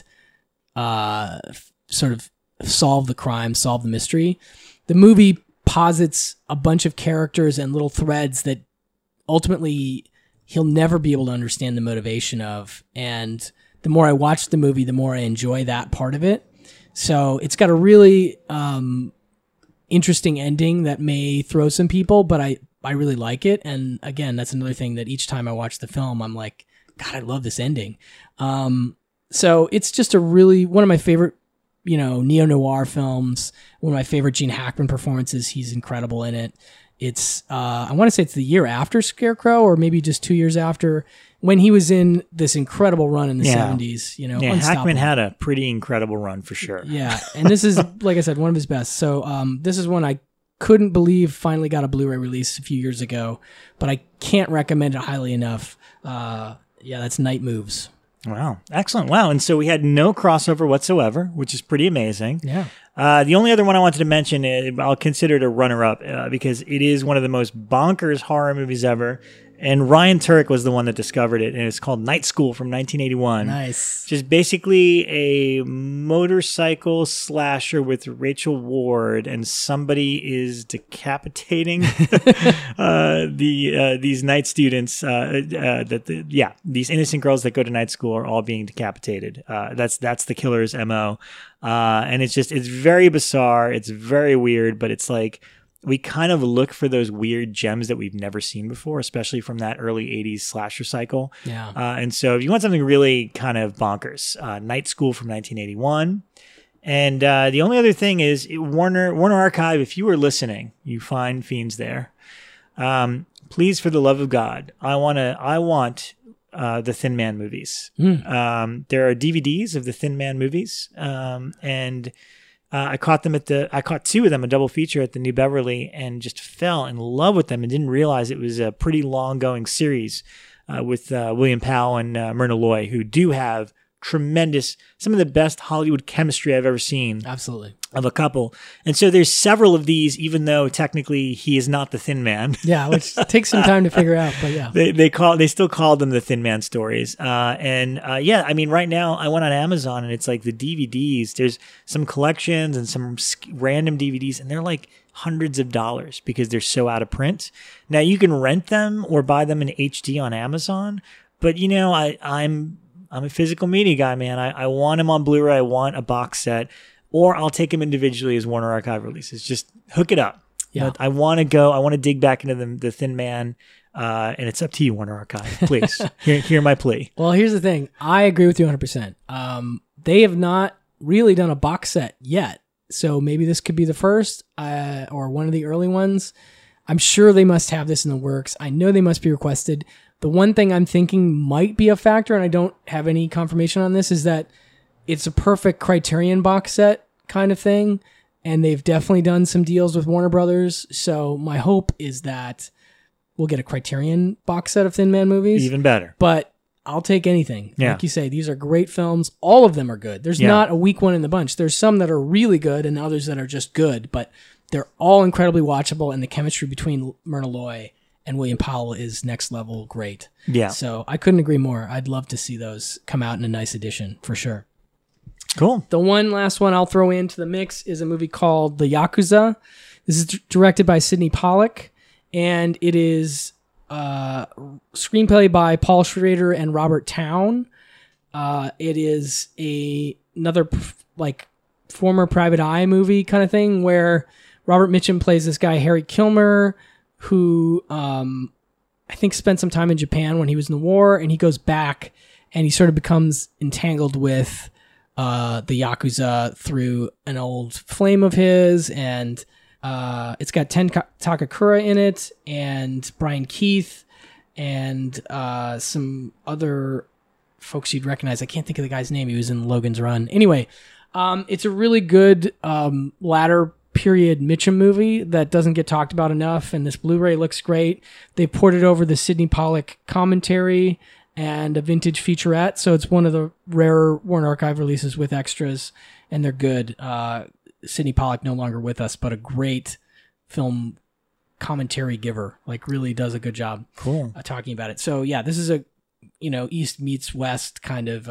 sort of solve the crime, solve the mystery. The movie posits a bunch of characters and little threads that ultimately he'll never be able to understand the motivation of. And the more I watch the movie, the more I enjoy that part of it. So it's got a really interesting ending that may throw some people, but I really like it. And again, that's another thing that each time I watch the film, I'm like, God, I love this ending. So it's just one of my favorite, neo-noir films, one of my favorite Gene Hackman performances. He's incredible in it. It's, I want to say it's the year after Scarecrow, or maybe just 2 years after, when he was in this incredible run in the 70s,
Hackman had a pretty incredible run for sure.
Yeah. And this is, like I said, one of his best. So, this is one I couldn't believe finally got a Blu-ray release a few years ago, but I can't recommend it highly enough. That's Night Moves.
Wow. Excellent. Wow. And so we had no crossover whatsoever, which is pretty amazing.
Yeah.
The only other one I wanted to mention, I'll consider it a runner-up because it is one of the most bonkers horror movies ever. And Ryan Turek was the one that discovered it, and it's called Night School from 1981.
Nice.
Just basically a motorcycle slasher with Rachel Ward, and somebody is decapitating these night students. These innocent girls that go to night school are all being decapitated. That's the killer's MO, and it's very bizarre. It's very weird, but it's like, we kind of look for those weird gems that we've never seen before, especially from that early 80s slasher cycle.
Yeah.
And so if you want something really kind of bonkers, Night School from 1981. And the only other thing is Warner Archive, if you are listening, you find Fiends there. Please, for the love of God, I want the Thin Man movies. There are DVDs of the Thin Man movies. And I caught two of them, a double feature at the New Beverly, and just fell in love with them and didn't realize it was a pretty long going series with William Powell and Myrna Loy, who do have some of the best Hollywood chemistry I've ever seen.
Absolutely.
Of a couple. And so there's several of these, even though technically he is not the Thin Man.
Yeah, which takes some time to figure out, but yeah.
They still call them the Thin Man stories. Right now I went on Amazon and it's like the DVDs, there's some collections and some random DVDs, and they're like hundreds of dollars because they're so out of print. Now you can rent them or buy them in HD on Amazon, but I'm a physical media guy, man. I want them on Blu-ray. I want a box set. Or I'll take them individually as Warner Archive releases. Just hook it up.
Yeah.
But I want to dig back into the Thin Man, and it's up to you, Warner Archive. Please, hear my plea.
Well, here's the thing. I agree with you 100%. They have not really done a box set yet. So maybe this could be the first or one of the early ones. I'm sure they must have this in the works. I know they must be requested. The one thing I'm thinking might be a factor, and I don't have any confirmation on this, is that it's a perfect Criterion box set kind of thing, and they've definitely done some deals with Warner Brothers. So my hope is that we'll get a Criterion box set of Thin Man movies.
Even better.
But I'll take anything.
Yeah.
Like you say, these are great films. All of them are good. There's not a weak one in the bunch. There's some that are really good and others that are just good, but they're all incredibly watchable, and the chemistry between Myrna Loy and William Powell is next level great.
Yeah.
So I couldn't agree more. I'd love to see those come out in a nice edition for sure.
Cool.
The last one I'll throw into the mix is a movie called The Yakuza. This is directed by Sidney Pollack, and it is screenplay by Paul Schrader and Robert Towne. It is another former Private Eye movie kind of thing where Robert Mitchum plays this guy Harry Kilmer, who I think spent some time in Japan when he was in the war, and he goes back and he sort of becomes entangled with the Yakuza through an old flame of his, and it's got Ten Takakura in it, and Brian Keith, and some other folks you'd recognize. I can't think of the guy's name. He was in Logan's Run. Anyway, it's a really good latter period Mitchum movie that doesn't get talked about enough, and this Blu-ray looks great. They ported over the Sidney Pollack commentary and a vintage featurette, so it's one of the rarer Warner Archive releases with extras, and they're good. Sidney Pollack no longer with us, but a great film commentary giver, really does a good job.
Cool.
Talking about it. So yeah, this is a East meets West kind of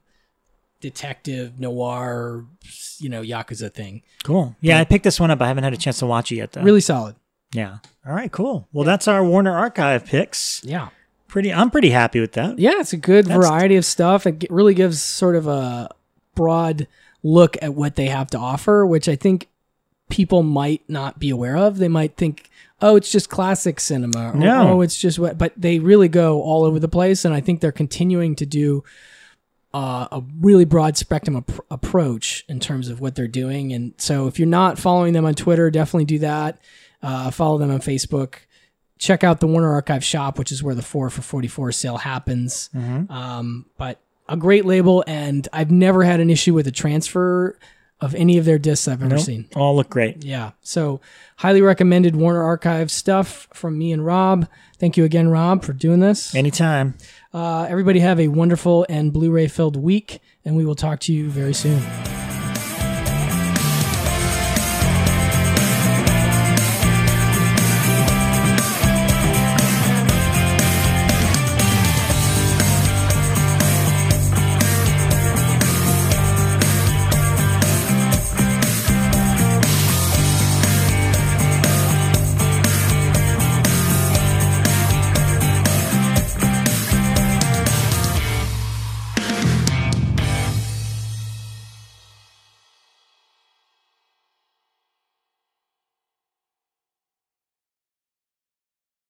detective noir, Yakuza thing.
Cool. Yeah, I picked this one up. I haven't had a chance to watch it yet, though.
Really solid.
Yeah. All right, cool. Well, that's our Warner Archive picks.
Yeah.
I'm pretty happy with that.
Yeah, it's a good variety of stuff. It really gives sort of a broad look at what they have to offer, which I think people might not be aware of. They might think, oh, it's just classic cinema. Or, oh, it's just what, but they really go all over the place. And I think they're continuing to do a really broad spectrum approach in terms of what they're doing. And so if you're not following them on Twitter, definitely do that. Follow them on Facebook. Check out the Warner Archive shop, which is where the 4 for $44 sale happens.
Mm-hmm.
But a great label, and I've never had an issue with the transfer of any of their discs I've ever seen.
All look great.
Yeah. So highly recommended Warner Archive stuff from me and Rob. Thank you again, Rob, for doing this.
Anytime.
Everybody have a wonderful and Blu-ray filled week, and we will talk to you very soon.